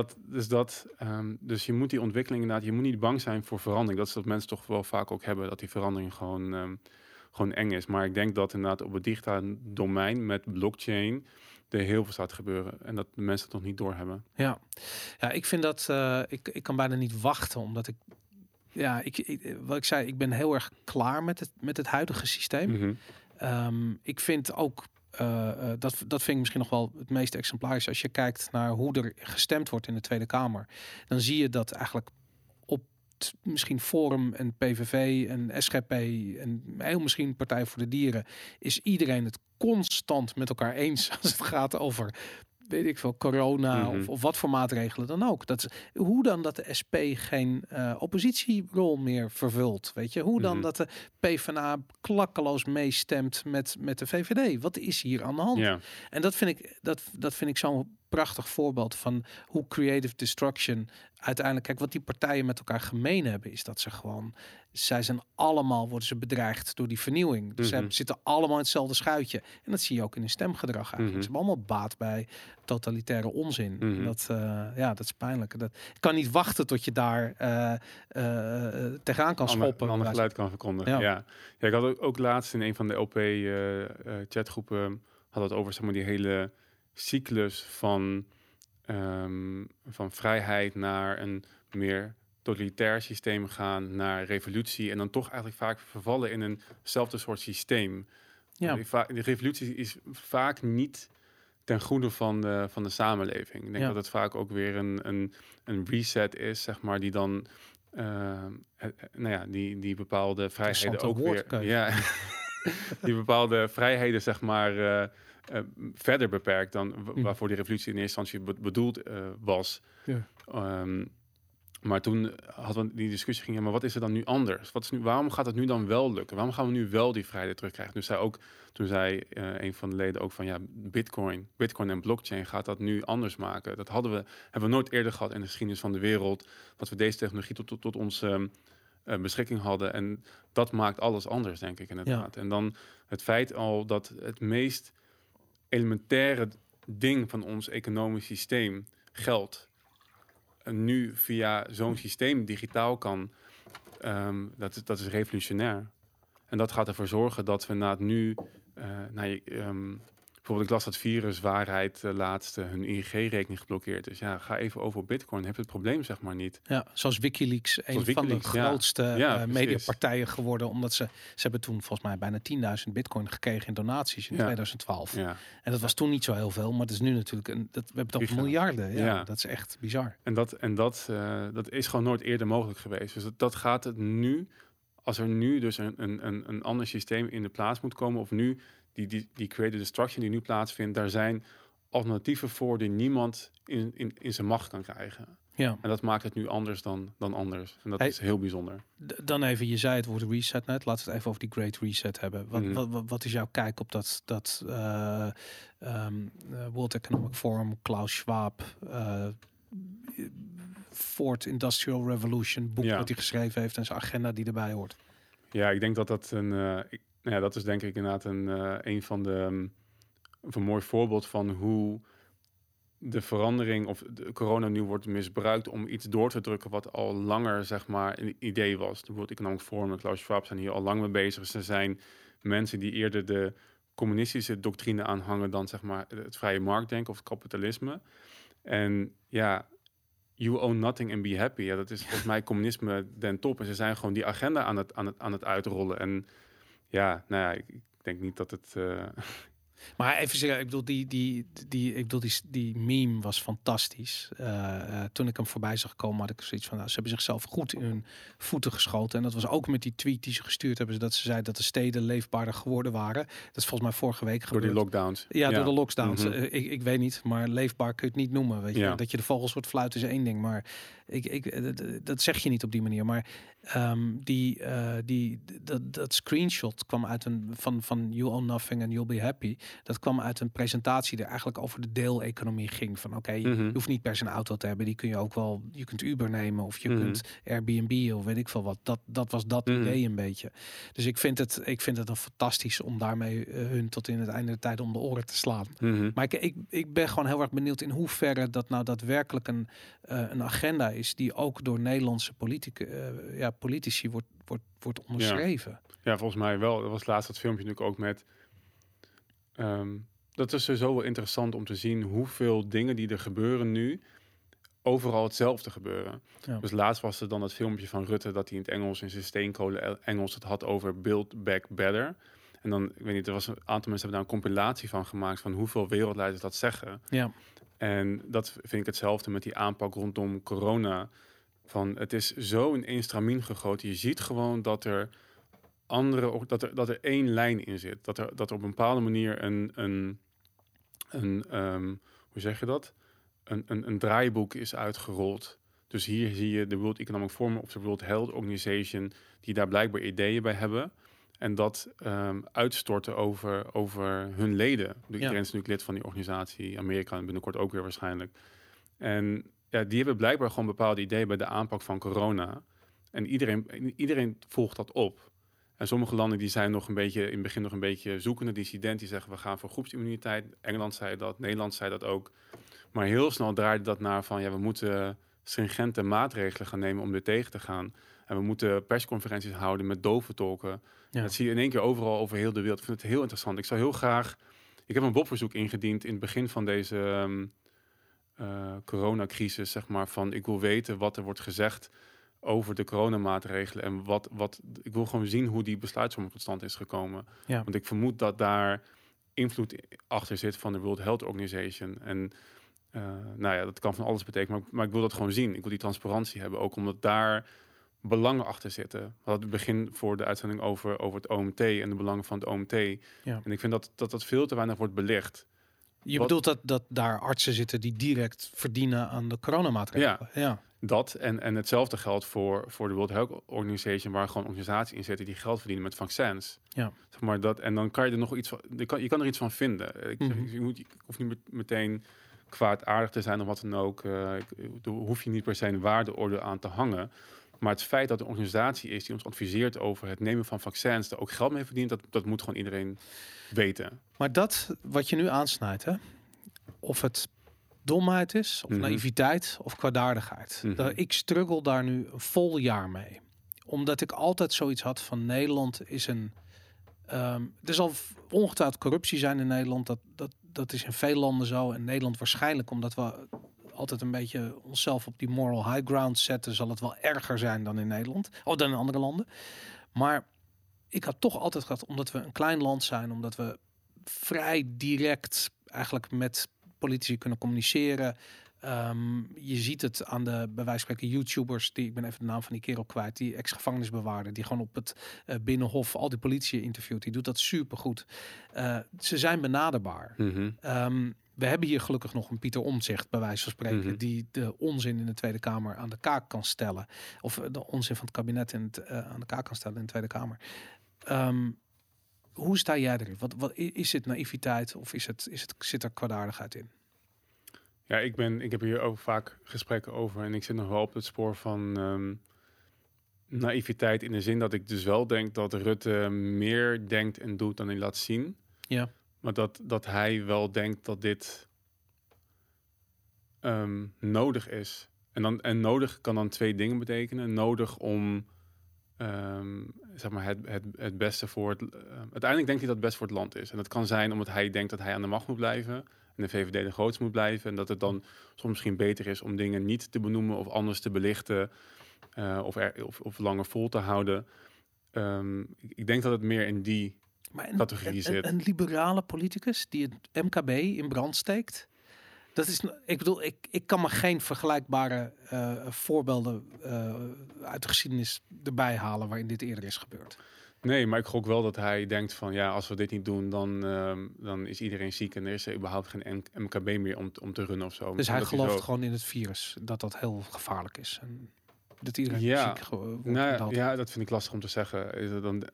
Dus je moet die ontwikkeling inderdaad... Je moet niet bang zijn voor verandering. Dat is wat mensen toch wel vaak ook hebben. Dat die verandering gewoon gewoon eng is. Maar ik denk dat inderdaad op het digitale domein met blockchain er heel veel staat gebeuren. En dat de mensen het nog niet doorhebben. Ja, ik vind dat ik kan bijna niet wachten, omdat wat ik zei, ik ben heel erg klaar met het huidige systeem. Ik vind ook dat vind ik misschien nog wel het meest exemplarisch. Als je kijkt naar hoe er gestemd wordt in de Tweede Kamer, dan zie je dat eigenlijk op misschien Forum en PVV en SGP en heel misschien Partij voor de Dieren is iedereen het constant met elkaar eens als het gaat over, weet ik veel, corona of wat voor maatregelen dan ook. Dat is, hoe dan dat de SP geen oppositierol meer vervult, weet je? Hoe dan dat de PvdA klakkeloos meestemt met de VVD? Wat is hier aan de hand? Ja. En dat vind ik zo'n prachtig voorbeeld van hoe creative destruction uiteindelijk, kijk, wat die partijen met elkaar gemeen hebben, is dat zij zijn allemaal, worden ze bedreigd door die vernieuwing. Dus ze zitten allemaal in hetzelfde schuitje. En dat zie je ook in hun stemgedrag eigenlijk. Ze hebben allemaal baat bij totalitaire onzin. En dat is pijnlijk. Ik kan niet wachten tot je daar tegenaan kan schoppen. Een ander geluid kan verkondigen. Ja, ik had ook laatst in een van de LP chatgroepen had het over, zeg maar, die hele cyclus van vrijheid naar een meer totalitair systeem gaan, naar revolutie en dan toch eigenlijk vaak vervallen in eenzelfde soort systeem. Ja. De revolutie is vaak niet ten goede van de samenleving. Ik denk dat het vaak ook weer een reset is, zeg maar, die dan die bepaalde vrijheden ook weer... Ja, die bepaalde vrijheden, zeg maar, verder beperkt dan waarvoor die revolutie in eerste instantie bedoeld was. Ja. Maar toen hadden we die discussie ging, maar wat is er dan nu anders? Waarom gaat het nu dan wel lukken? Waarom gaan we nu wel die vrijheid terugkrijgen? Dus toen zei een van de leden ook van, ja, Bitcoin en blockchain gaat dat nu anders maken. Dat hebben we nooit eerder gehad in de geschiedenis van de wereld, dat we deze technologie tot onze beschikking hadden. En dat maakt alles anders, denk ik, inderdaad. Ja. En dan het feit al dat het meest elementaire ding van ons economisch systeem, geld, nu via zo'n systeem digitaal kan, dat is revolutionair. En dat gaat ervoor zorgen dat we nu... bijvoorbeeld, ik las dat Viruswaarheid laatst hun ING-rekening geblokkeerd is. Ja, ga even over Bitcoin. Heb je het probleem, zeg maar, niet. Ja, zoals Wikileaks, van de grootste mediapartijen geworden. Omdat ze hebben toen volgens mij bijna 10.000 Bitcoin gekregen in donaties in 2012. Ja. En dat was toen niet zo heel veel, maar het is nu natuurlijk we hebben het over miljarden. Ja, dat is echt bizar. En dat is gewoon nooit eerder mogelijk geweest. Dus dat gaat het nu, als er nu dus een ander systeem in de plaats moet komen, of nu die creative destruction die nu plaatsvindt, daar zijn alternatieven voor die niemand in zijn macht kan krijgen. Ja. En dat maakt het nu anders dan anders. En dat is heel bijzonder. Dan even, je zei het woord reset net. Laten we het even over die Great Reset hebben. Wat is jouw kijk op dat World Economic Forum, Klaus Schwab, Fourth Industrial Revolution boek wat hij geschreven heeft en zijn agenda die erbij hoort? Ja, ik denk dat dat is denk ik inderdaad een van een mooi voorbeeld van hoe de verandering of de corona nu wordt misbruikt om iets door te drukken wat al langer, zeg maar, een idee was. De World Economic Forum en Klaus Schwab zijn hier al lang mee bezig. Ze zijn mensen die eerder de communistische doctrine aanhangen dan, zeg maar, het vrije marktdenken of het kapitalisme. En ja, you own nothing and be happy. Ja, dat is volgens mij communisme den top. En ze zijn gewoon die agenda aan het uitrollen. En ja, ik denk niet dat het... Maar even zeggen, ik bedoel, die meme was fantastisch. Toen ik hem voorbij zag komen, had ik zoiets van, ze hebben zichzelf goed in hun voeten geschoten. En dat was ook met die tweet die ze gestuurd hebben, dat ze zei dat de steden leefbaarder geworden waren. Dat is volgens mij vorige week gebeurd. Door die lockdowns. Ja, door de lockdowns. Ik weet niet, maar leefbaar kun je het niet noemen. Weet je? Ja. Dat je de vogels wordt fluiten is één ding, maar dat zeg je niet op die manier. Maar dat screenshot kwam uit van You Own Nothing and You'll Be Happy. Dat kwam uit een presentatie die eigenlijk over de deeleconomie ging. Van oké, je hoeft niet per se een auto te hebben. Die kun je ook wel, je kunt Uber nemen of je kunt Airbnb of weet ik veel wat. Dat was dat idee een beetje. Dus ik vind het een fantastisch om daarmee hun tot in het einde der tijd om de oren te slaan. Maar ik ben gewoon heel erg benieuwd in hoeverre dat nou daadwerkelijk een agenda is die ook door Nederlandse politici wordt onderschreven. Ja, volgens mij wel. Dat was laatst dat filmpje natuurlijk ook met... dat is sowieso wel interessant om te zien hoeveel dingen die er gebeuren nu overal hetzelfde gebeuren. Ja. Dus laatst was er dan het filmpje van Rutte dat hij in het Engels, in zijn steenkolen Engels, het had over Build Back Better. En dan, ik weet niet, er was een aantal mensen hebben daar een compilatie van gemaakt van hoeveel wereldleiders dat zeggen. Ja. En dat vind ik hetzelfde met die aanpak rondom corona. Van, het is zo in één stramien gegoten. Je ziet gewoon dat er dat er één lijn in zit. Dat er op een bepaalde manier hoe zeg je dat? Een draaiboek is uitgerold. Dus hier zie je de World Economic Forum of de World Health Organization die daar blijkbaar ideeën bij hebben. En dat uitstorten over hun leden. Iedereen is natuurlijk lid van die organisatie. Amerika en binnenkort ook weer waarschijnlijk. En ja, die hebben blijkbaar gewoon bepaalde ideeën bij de aanpak van corona. En iedereen volgt dat op. En sommige landen die zijn nog een beetje in het begin nog een beetje zoekende, dissident. Die zeggen we gaan voor groepsimmuniteit. Engeland zei dat, Nederland zei dat ook. Maar heel snel draaide dat naar van ja, we moeten stringente maatregelen gaan nemen om dit tegen te gaan. En we moeten persconferenties houden met doventolken. Ja. Dat zie je in één keer overal over heel de wereld. Ik vind het heel interessant. Ik zou heel graag... Ik heb een WOP-verzoek ingediend in het begin van deze coronacrisis, zeg maar. Van ik wil weten wat er wordt gezegd over de coronamaatregelen. En ik wil gewoon zien hoe die besluitvorming tot stand is gekomen. Ja. Want ik vermoed dat daar invloed achter zit van de World Health Organization. En nou ja, dat kan van alles betekenen. Maar ik wil dat gewoon zien. Ik wil die transparantie hebben. Ook omdat daar belangen achter zitten. We hadden het begin voor de uitzending over het OMT en de belangen van het OMT. Ja. En ik vind dat veel te weinig wordt belicht. Je bedoelt dat daar artsen zitten die direct verdienen aan de coronamaatregelen? Ja. Dat en hetzelfde geldt voor de World Health Organization, waar gewoon organisaties in zitten die geld verdienen met vaccins. Ja. Zeg maar dat, en dan kan je er nog iets van, je kan er iets van vinden. Je hoeft niet meteen kwaadaardig te zijn of wat dan ook. Hoef je niet per se een waardeorde aan te hangen. Maar het feit dat er een organisatie is die ons adviseert over het nemen van vaccins, daar ook geld mee verdient, dat moet gewoon iedereen weten. Maar dat wat je nu aansnijdt, hè? Of het domheid is, of naïviteit, of kwaadaardigheid. Ik struggle daar nu een vol jaar mee. Omdat ik altijd zoiets had van Nederland is een... er zal ongetwijfeld corruptie zijn in Nederland. Dat is in veel landen zo. En Nederland waarschijnlijk, omdat we altijd een beetje onszelf op die moral high ground zetten, zal het wel erger zijn dan in Nederland. Of dan in andere landen. Maar ik had toch altijd gehad, omdat we een klein land zijn, omdat we vrij direct eigenlijk met politici kunnen communiceren. Je ziet het aan de, bij wijze van spreken, YouTubers, ik ben even de naam van die kerel kwijt, die ex-gevangenisbewaarder, die gewoon op het Binnenhof al die politie interviewt. Die doet dat supergoed. Ze zijn benaderbaar. We hebben hier gelukkig nog een Pieter Omtzigt, bij wijze van spreken, die de onzin in de Tweede Kamer aan de kaak kan stellen. Of de onzin van het kabinet aan de kaak kan stellen in de Tweede Kamer. Hoe sta jij erin? Wat is het naïviteit of zit er kwaadaardigheid in? Ja, ik heb hier ook vaak gesprekken over en ik zit nog wel op het spoor van naïviteit in de zin dat ik dus wel denk dat Rutte meer denkt en doet dan hij laat zien. Ja. Maar dat hij wel denkt dat dit nodig is. En nodig kan dan twee dingen betekenen. Nodig om zeg maar het beste voor het... uiteindelijk denkt hij dat het best voor het land is. En dat kan zijn omdat hij denkt dat hij aan de macht moet blijven. En de VVD de grootste moet blijven. En dat het dan soms misschien beter is om dingen niet te benoemen of anders te belichten. Of langer vol te houden. Ik denk dat het meer in die categorie zit. Een liberale politicus die het MKB in brand steekt. Dat is, ik bedoel, ik kan me geen vergelijkbare voorbeelden uit de geschiedenis erbij halen waarin dit eerder is gebeurd. Nee, maar ik gok wel dat hij denkt van ja, als we dit niet doen, dan is iedereen ziek en er is überhaupt geen MKB meer om te runnen of zo. Dus hij gelooft gewoon in het virus, dat heel gevaarlijk is. En dat iedereen ziek wordt. Ja, dat vind ik lastig om te zeggen.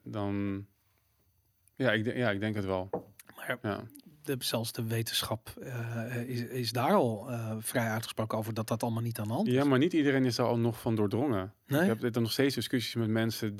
Ik denk het wel. Maar zelfs de wetenschap is daar al vrij uitgesproken over dat allemaal niet aan de hand is. Ja, maar niet iedereen is daar al nog van doordrongen. Nee? Ik heb nog steeds discussies met mensen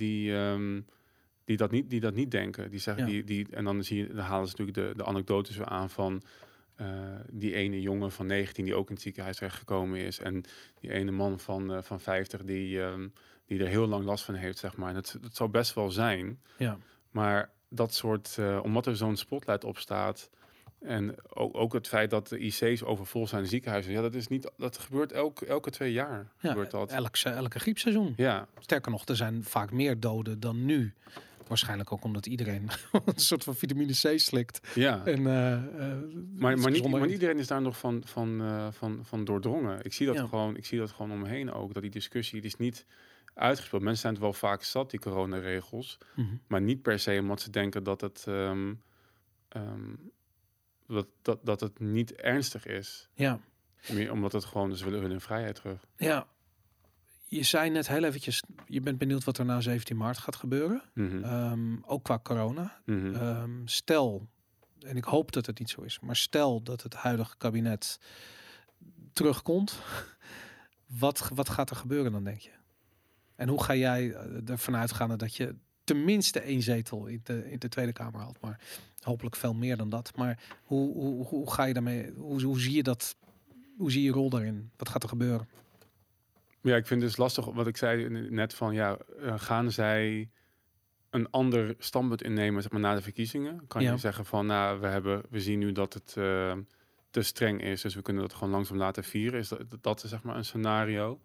die dat niet denken. Die zeggen, en dan halen ze natuurlijk de anekdotes weer aan van die ene jongen van 19 die ook in het ziekenhuis terecht gekomen is. En die ene man van 50 die die er heel lang last van heeft, zeg maar. En dat zou best wel zijn. Ja. Maar dat soort, omdat er zo'n spotlight op staat en ook het feit dat de IC's overvol zijn, ziekenhuizen, ja, dat gebeurt elke 2 jaar. Ja, gebeurt dat. elke griepseizoen. Ja. Sterker nog, er zijn vaak meer doden dan nu. Waarschijnlijk ook omdat iedereen een soort van vitamine C slikt. Ja. En, maar iedereen is daar nog van doordrongen. Ik zie dat Ja. gewoon. Ik zie dat gewoon om me heen ook. Dat die discussie, die is niet uitgespeeld. Mensen zijn het wel vaak zat, die coronaregels. Maar niet per se omdat ze denken dat het dat het niet ernstig is. Ja. Meer omdat het gewoon, dus willen hun vrijheid terug. Ja. Je zei net heel eventjes, je bent benieuwd wat er na 17 maart gaat gebeuren. Ook qua corona. Stel, en ik hoop dat het niet zo is, maar stel dat het huidige kabinet terugkomt. Wat gaat er gebeuren dan, denk je? En hoe ga jij ervan uitgaan dat je tenminste 1 zetel in de Tweede Kamer haalt? Maar hopelijk veel meer dan dat. Maar hoe ga je daarmee? Hoe zie je dat? Hoe zie je rol daarin? Wat gaat er gebeuren? Ja, ik vind het dus lastig, wat ik zei net van, gaan zij een ander standpunt innemen, zeg maar, na de verkiezingen? Kan je zeggen van, we zien nu dat het te streng is, dus we kunnen dat gewoon langzaam laten vieren. Is dat is zeg maar een scenario.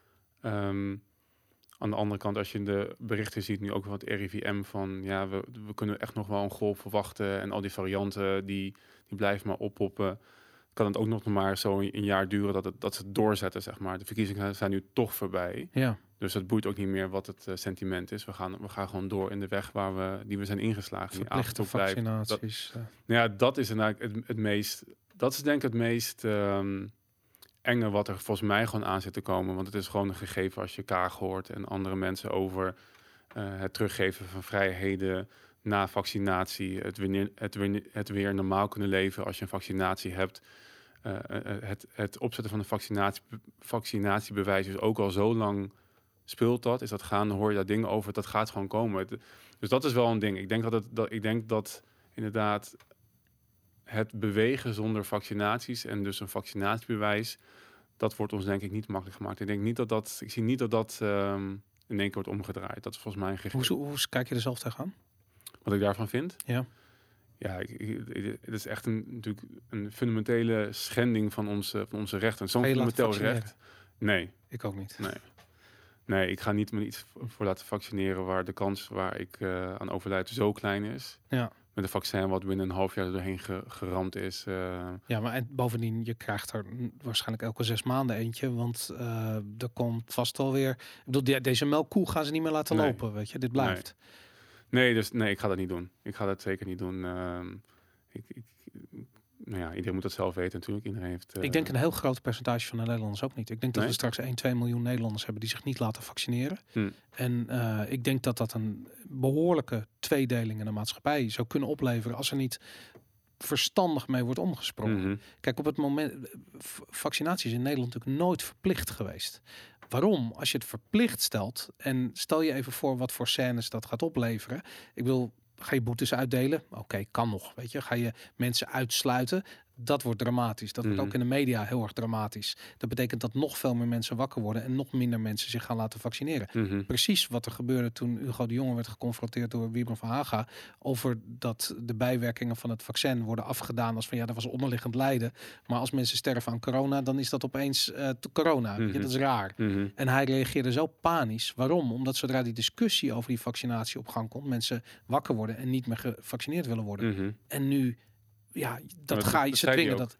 Aan de andere kant, als je de berichten ziet, nu ook van het RIVM, van we kunnen echt nog wel een golf verwachten en al die varianten die blijven maar oppoppen. Kan het ook nog maar zo een jaar duren dat ze het doorzetten, zeg maar. De verkiezingen zijn nu toch voorbij. Ja. Dus het boeit ook niet meer wat het sentiment is. We gaan gewoon door in de weg die we zijn ingeslagen. Verplichte vaccinaties. Dat is inderdaad het meest... Dat is denk ik het meest enge wat er volgens mij gewoon aan zit te komen. Want het is gewoon een gegeven als je Kaag hoort en andere mensen over het teruggeven van vrijheden na vaccinatie, het weer normaal kunnen leven als je een vaccinatie hebt. Het opzetten van een vaccinatiebewijs is ook al zo lang speelt dat. Is dat gaan, hoor je daar dingen over, dat gaat gewoon komen. Dus dat is wel een ding. Ik denk dat inderdaad het bewegen zonder vaccinaties en dus een vaccinatiebewijs, dat wordt ons denk ik niet makkelijk gemaakt. Ik zie niet dat in één keer wordt omgedraaid. Dat is volgens mij een gegeven. Hoe kijk je er zelf tegenaan? Wat ik daarvan vind? Ja. Ja, het is echt natuurlijk een fundamentele schending van onze rechten. Zo'n fundamenteel recht. Nee. Ik ook niet. Nee, ik ga niet me iets voor laten vaccineren waar de kans waar ik aan overlijd zo klein is. Ja. Met een vaccin wat binnen een half jaar doorheen geramd is. Ja, maar en bovendien, je krijgt er waarschijnlijk elke 6 maanden eentje. Want er komt vast alweer... Ik bedoel, deze melkkoe gaan ze niet meer laten lopen, weet je. Dit blijft. Nee, ik ga dat niet doen. Ik ga dat zeker niet doen. Iedereen moet dat zelf weten natuurlijk. Iedereen heeft... Ik denk een heel groot percentage van de Nederlanders ook niet. Ik denk dat we straks 1-2 miljoen Nederlanders hebben die zich niet laten vaccineren. En ik denk dat een behoorlijke tweedeling in de maatschappij zou kunnen opleveren als er niet verstandig mee wordt omgesprongen. Kijk, op het moment... Vaccinatie is in Nederland natuurlijk nooit verplicht geweest. Waarom? Als je het verplicht stelt en stel je even voor wat voor scènes dat gaat opleveren. Ik wil... Ga je boetes uitdelen? Oké, kan nog. Weet je, ga je mensen uitsluiten? Dat wordt dramatisch. Dat wordt ook in de media heel erg dramatisch. Dat betekent dat nog veel meer mensen wakker worden en nog minder mensen zich gaan laten vaccineren. Precies wat er gebeurde toen Hugo de Jonge werd geconfronteerd door Wiebren van Haga over dat de bijwerkingen van het vaccin worden afgedaan als van dat was onderliggend lijden. Maar als mensen sterven aan corona, dan is dat opeens corona. Dat is raar. En hij reageerde zo panisch. Waarom? Omdat zodra die discussie over die vaccinatie op gang komt, mensen wakker worden en niet meer gevaccineerd willen worden. En nu ze dwingen dat.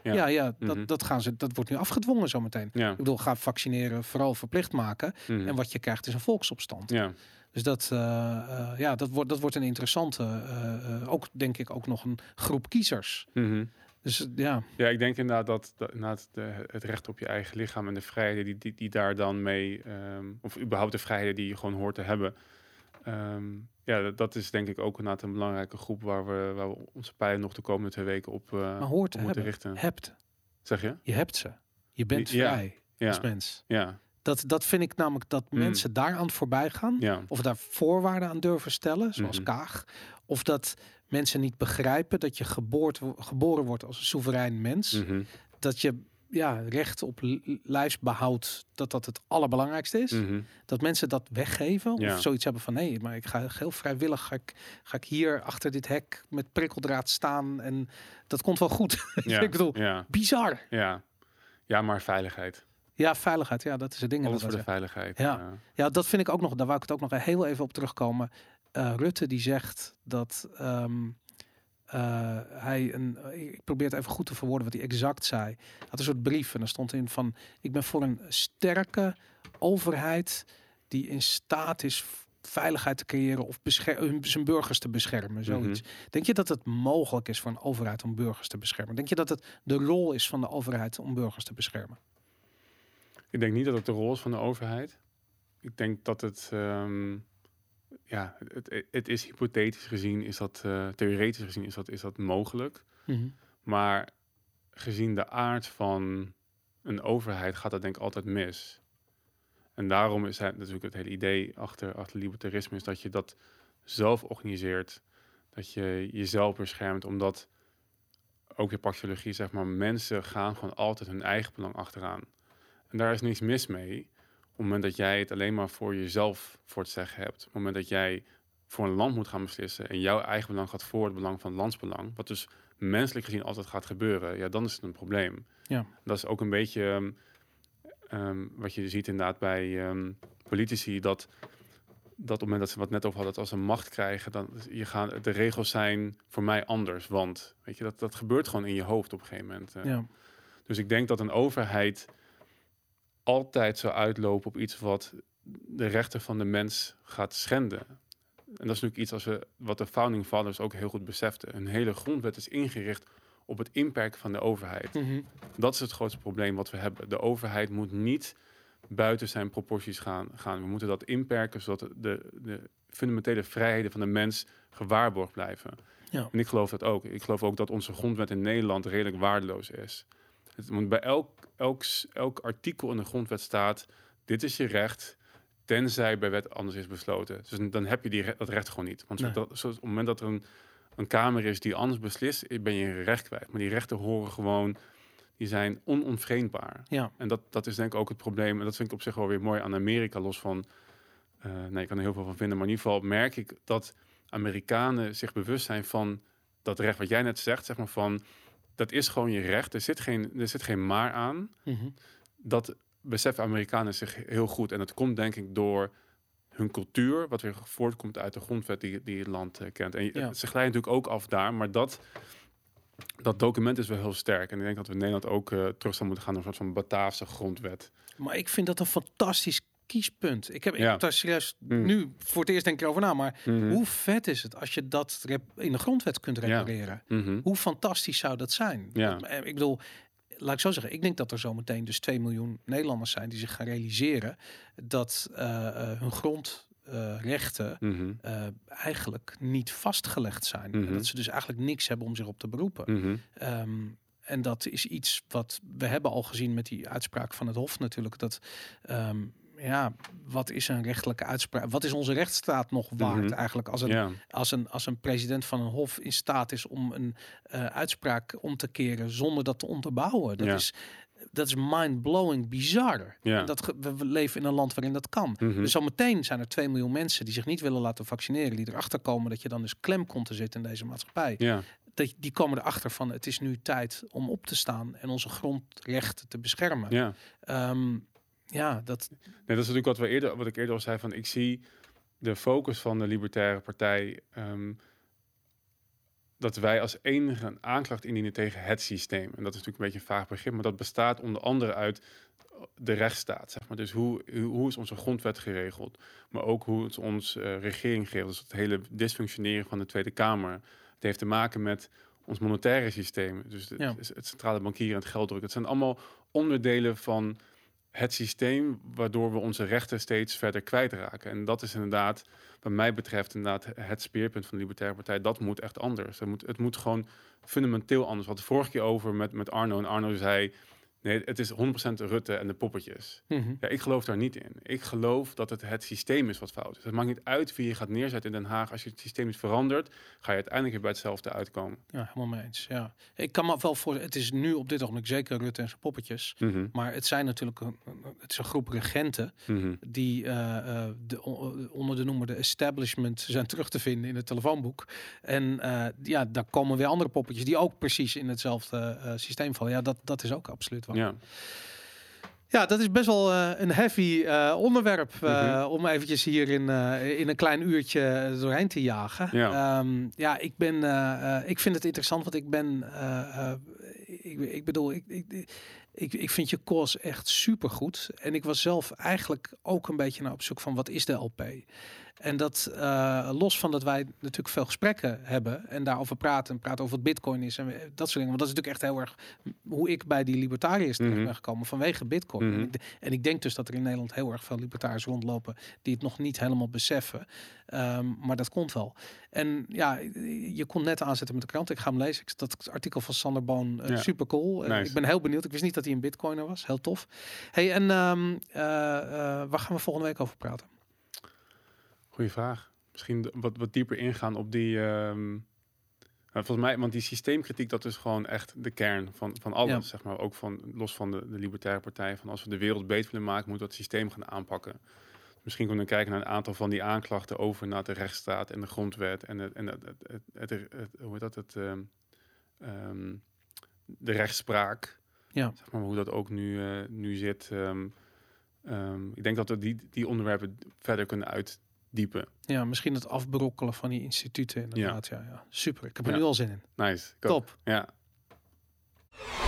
Dat wordt nu afgedwongen zometeen. Ja. Ik bedoel, ga vaccineren vooral verplicht maken. En wat je krijgt is een volksopstand. Ja. Dus dat wordt een interessante, ook denk ik ook nog een groep kiezers. Dus ja. Ja, ik denk inderdaad dat het recht op je eigen lichaam en de vrijheden die daar dan mee, of überhaupt de vrijheden die je gewoon hoort te hebben. Dat is denk ik ook een belangrijke groep waar we onze pijlen nog de komende 2 weken op moeten richten. Zeg je? Je hebt ze. Je bent vrij als mens. Ja. Dat vind ik namelijk dat mensen daaraan voorbij gaan. Ja. Of daar voorwaarden aan durven stellen, zoals Kaag. Of dat mensen niet begrijpen dat je geboren wordt als een soeverein mens. Dat je recht op lijfsbehoud, dat het allerbelangrijkste is. Dat mensen dat weggeven of zoiets hebben van nee, maar ik ga heel vrijwillig ga ik hier achter dit hek met prikkeldraad staan en dat komt wel goed. Ik bedoel, bizar. Ja, maar veiligheid. Ja, veiligheid. Ja, dat is het ding. Alles voor de veiligheid. Ja, dat vind ik ook nog. Daar wou ik het ook nog heel even op terugkomen. Rutte die zegt dat ik probeer het even goed te verwoorden wat hij exact zei. Hij had een soort brief en daar stond in van: ik ben voor een sterke overheid die in staat is veiligheid te creëren of zijn burgers te beschermen. Zoiets. Denk je dat het mogelijk is voor een overheid om burgers te beschermen? Denk je dat het de rol is van de overheid om burgers te beschermen? Ik denk niet dat het de rol is van de overheid. Ik denk dat het het is hypothetisch gezien, is dat theoretisch gezien is dat mogelijk. Maar gezien de aard van een overheid gaat dat denk ik altijd mis. En daarom is het natuurlijk het hele idee achter libertarisme is dat je dat zelf organiseert, dat je jezelf beschermt, omdat ook de praxeologie, zeg maar, mensen gaan gewoon altijd hun eigen belang achteraan. En daar is niks mis mee. Op het moment dat jij het alleen maar voor jezelf voor het zeggen hebt. Op het moment dat jij voor een land moet gaan beslissen en jouw eigen belang gaat voor het belang van het landsbelang, wat dus menselijk gezien altijd gaat gebeuren, ja, dan is het een probleem. Ja. Dat is ook een beetje wat je ziet inderdaad bij politici, dat op het moment dat ze wat net over hadden, dat als ze macht krijgen, dan de regels zijn voor mij anders, want weet je, dat gebeurt gewoon in je hoofd op een gegeven moment. Dus ik denk dat een overheid altijd zou uitlopen op iets wat de rechten van de mens gaat schenden. En dat is natuurlijk iets wat de Founding Fathers ook heel goed beseften. Een hele grondwet is ingericht op het inperken van de overheid. Dat is het grootste probleem wat we hebben. De overheid moet niet buiten zijn proporties gaan. We moeten dat inperken, zodat de fundamentele vrijheden van de mens gewaarborgd blijven. Ja. En ik geloof dat ook. Ik geloof ook dat onze grondwet in Nederland redelijk waardeloos is. Het moet bij elk artikel in de grondwet staat: dit is je recht, tenzij bij wet anders is besloten. Dus dan heb je dat recht gewoon niet. Want op het moment dat er een kamer is die anders beslist, ben je een recht kwijt. Maar die rechten horen gewoon, die zijn onontvreemdbaar. Ja. En dat is denk ik ook het probleem. En dat vind ik op zich wel weer mooi aan Amerika, los van, ik kan er heel veel van vinden, maar in ieder geval merk ik dat Amerikanen zich bewust zijn van dat recht wat jij net zegt, zeg maar van, dat is gewoon je recht. Er zit geen maar aan. Dat beseffen Amerikanen zich heel goed. En dat komt denk ik door hun cultuur, wat weer voortkomt uit de grondwet die het land kent. En ze glijden natuurlijk ook af daar, maar dat document is wel heel sterk. En ik denk dat we in Nederland ook terug zouden moeten gaan naar een soort van Bataafse grondwet. Maar ik vind dat een fantastisch kiespunt. Ik heb daar serieus nu voor het eerst denk ik over na, maar hoe vet is het als je dat in de grondwet kunt repareren? Hoe fantastisch zou dat zijn? Ik bedoel, laat ik zo zeggen, ik denk dat er zometeen dus 2 miljoen Nederlanders zijn die zich gaan realiseren dat hun grondrechten eigenlijk niet vastgelegd zijn. En dat ze dus eigenlijk niks hebben om zich op te beroepen. En dat is iets wat we hebben al gezien met die uitspraak van het Hof natuurlijk. Dat wat is een rechtelijke uitspraak? Wat is onze rechtsstaat nog waard eigenlijk als een president van een hof in staat is om een uitspraak om te keren zonder dat te onderbouwen? Dat is mind-blowing bizar. Ja. We leven in een land waarin dat kan. Dus zometeen zijn er 2 miljoen mensen die zich niet willen laten vaccineren, die erachter komen dat je dan dus klem komt te zitten in deze maatschappij. Ja. Die komen erachter van het is nu tijd om op te staan en onze grondrechten te beschermen. Ja. Dat is natuurlijk wat ik eerder al zei, van ik zie de focus van de Libertaire Partij, dat wij als enige een aanklacht indienen tegen het systeem. En dat is natuurlijk een beetje een vaag begrip, maar dat bestaat onder andere uit de rechtsstaat, zeg maar. Dus hoe is onze grondwet geregeld? Maar ook hoe is onze regering geregeld? Dus het hele dysfunctioneren van de Tweede Kamer. Het heeft te maken met ons monetaire systeem. Dus het centrale bankieren en het gelddruk. Het zijn allemaal onderdelen van het systeem waardoor we onze rechten steeds verder kwijtraken. En dat is inderdaad, wat mij betreft, inderdaad het speerpunt van de Libertaire Partij. Dat moet echt anders. Het moet gewoon fundamenteel anders. We hadden het vorige keer over met Arno. En Arno zei, Nee, het is 100% Rutte en de poppetjes. Mhm. Ja, ik geloof daar niet in. Ik geloof dat het systeem is wat fout is. Het maakt niet uit wie je gaat neerzetten in Den Haag. Als je het systeem is veranderd, ga je uiteindelijk weer bij hetzelfde uitkomen. Ja, helemaal mee eens. Ja. Ik kan me wel voor. Het is nu op dit ogenblik zeker Rutte en zijn poppetjes. Maar het zijn natuurlijk het is een groep regenten die onder de noemer de establishment zijn terug te vinden in het telefoonboek. En ja, daar komen weer andere poppetjes die ook precies in hetzelfde systeem vallen. Ja, dat is ook absoluut waar. Ja. Ja, dat is best wel een heavy onderwerp om eventjes hier in een klein uurtje doorheen te jagen. Ja. Ja, ik vind het interessant, want ik ben, ik bedoel, ik vind je koers echt supergoed. En ik was zelf eigenlijk ook een beetje naar op zoek van wat is de LP? En dat los van dat wij natuurlijk veel gesprekken hebben en daarover praten over wat Bitcoin is en dat soort dingen. Want dat is natuurlijk echt heel erg hoe ik bij die libertariërs terecht ben gekomen vanwege Bitcoin. En ik denk dus dat er in Nederland heel erg veel libertariërs rondlopen die het nog niet helemaal beseffen. Maar dat komt wel. En ja, je kon net aanzetten met de krant. Ik ga hem lezen. Dat artikel van Sander Boon, super cool. Nice. Ik ben heel benieuwd. Ik wist niet dat hij een Bitcoiner was. Heel tof. Hey, en waar gaan we volgende week over praten? Goeie vraag. Misschien wat dieper ingaan op die... volgens mij, want die systeemkritiek, dat is gewoon echt de kern van alles. Ja. Zeg maar. Ook los van de Libertaire Partij. Van als we de wereld beter willen maken, moeten we dat systeem gaan aanpakken. Misschien kunnen we kijken naar een aantal van die aanklachten over naar de rechtsstaat en de grondwet. En hoe heet dat? De rechtspraak. Ja. Zeg maar, hoe dat ook nu zit. Ik denk dat we die onderwerpen verder kunnen uitdiepen. Ja, misschien het afbrokkelen van die instituten inderdaad. Ja. Super. Ik heb er nu al zin in. Nice. Top. Ja.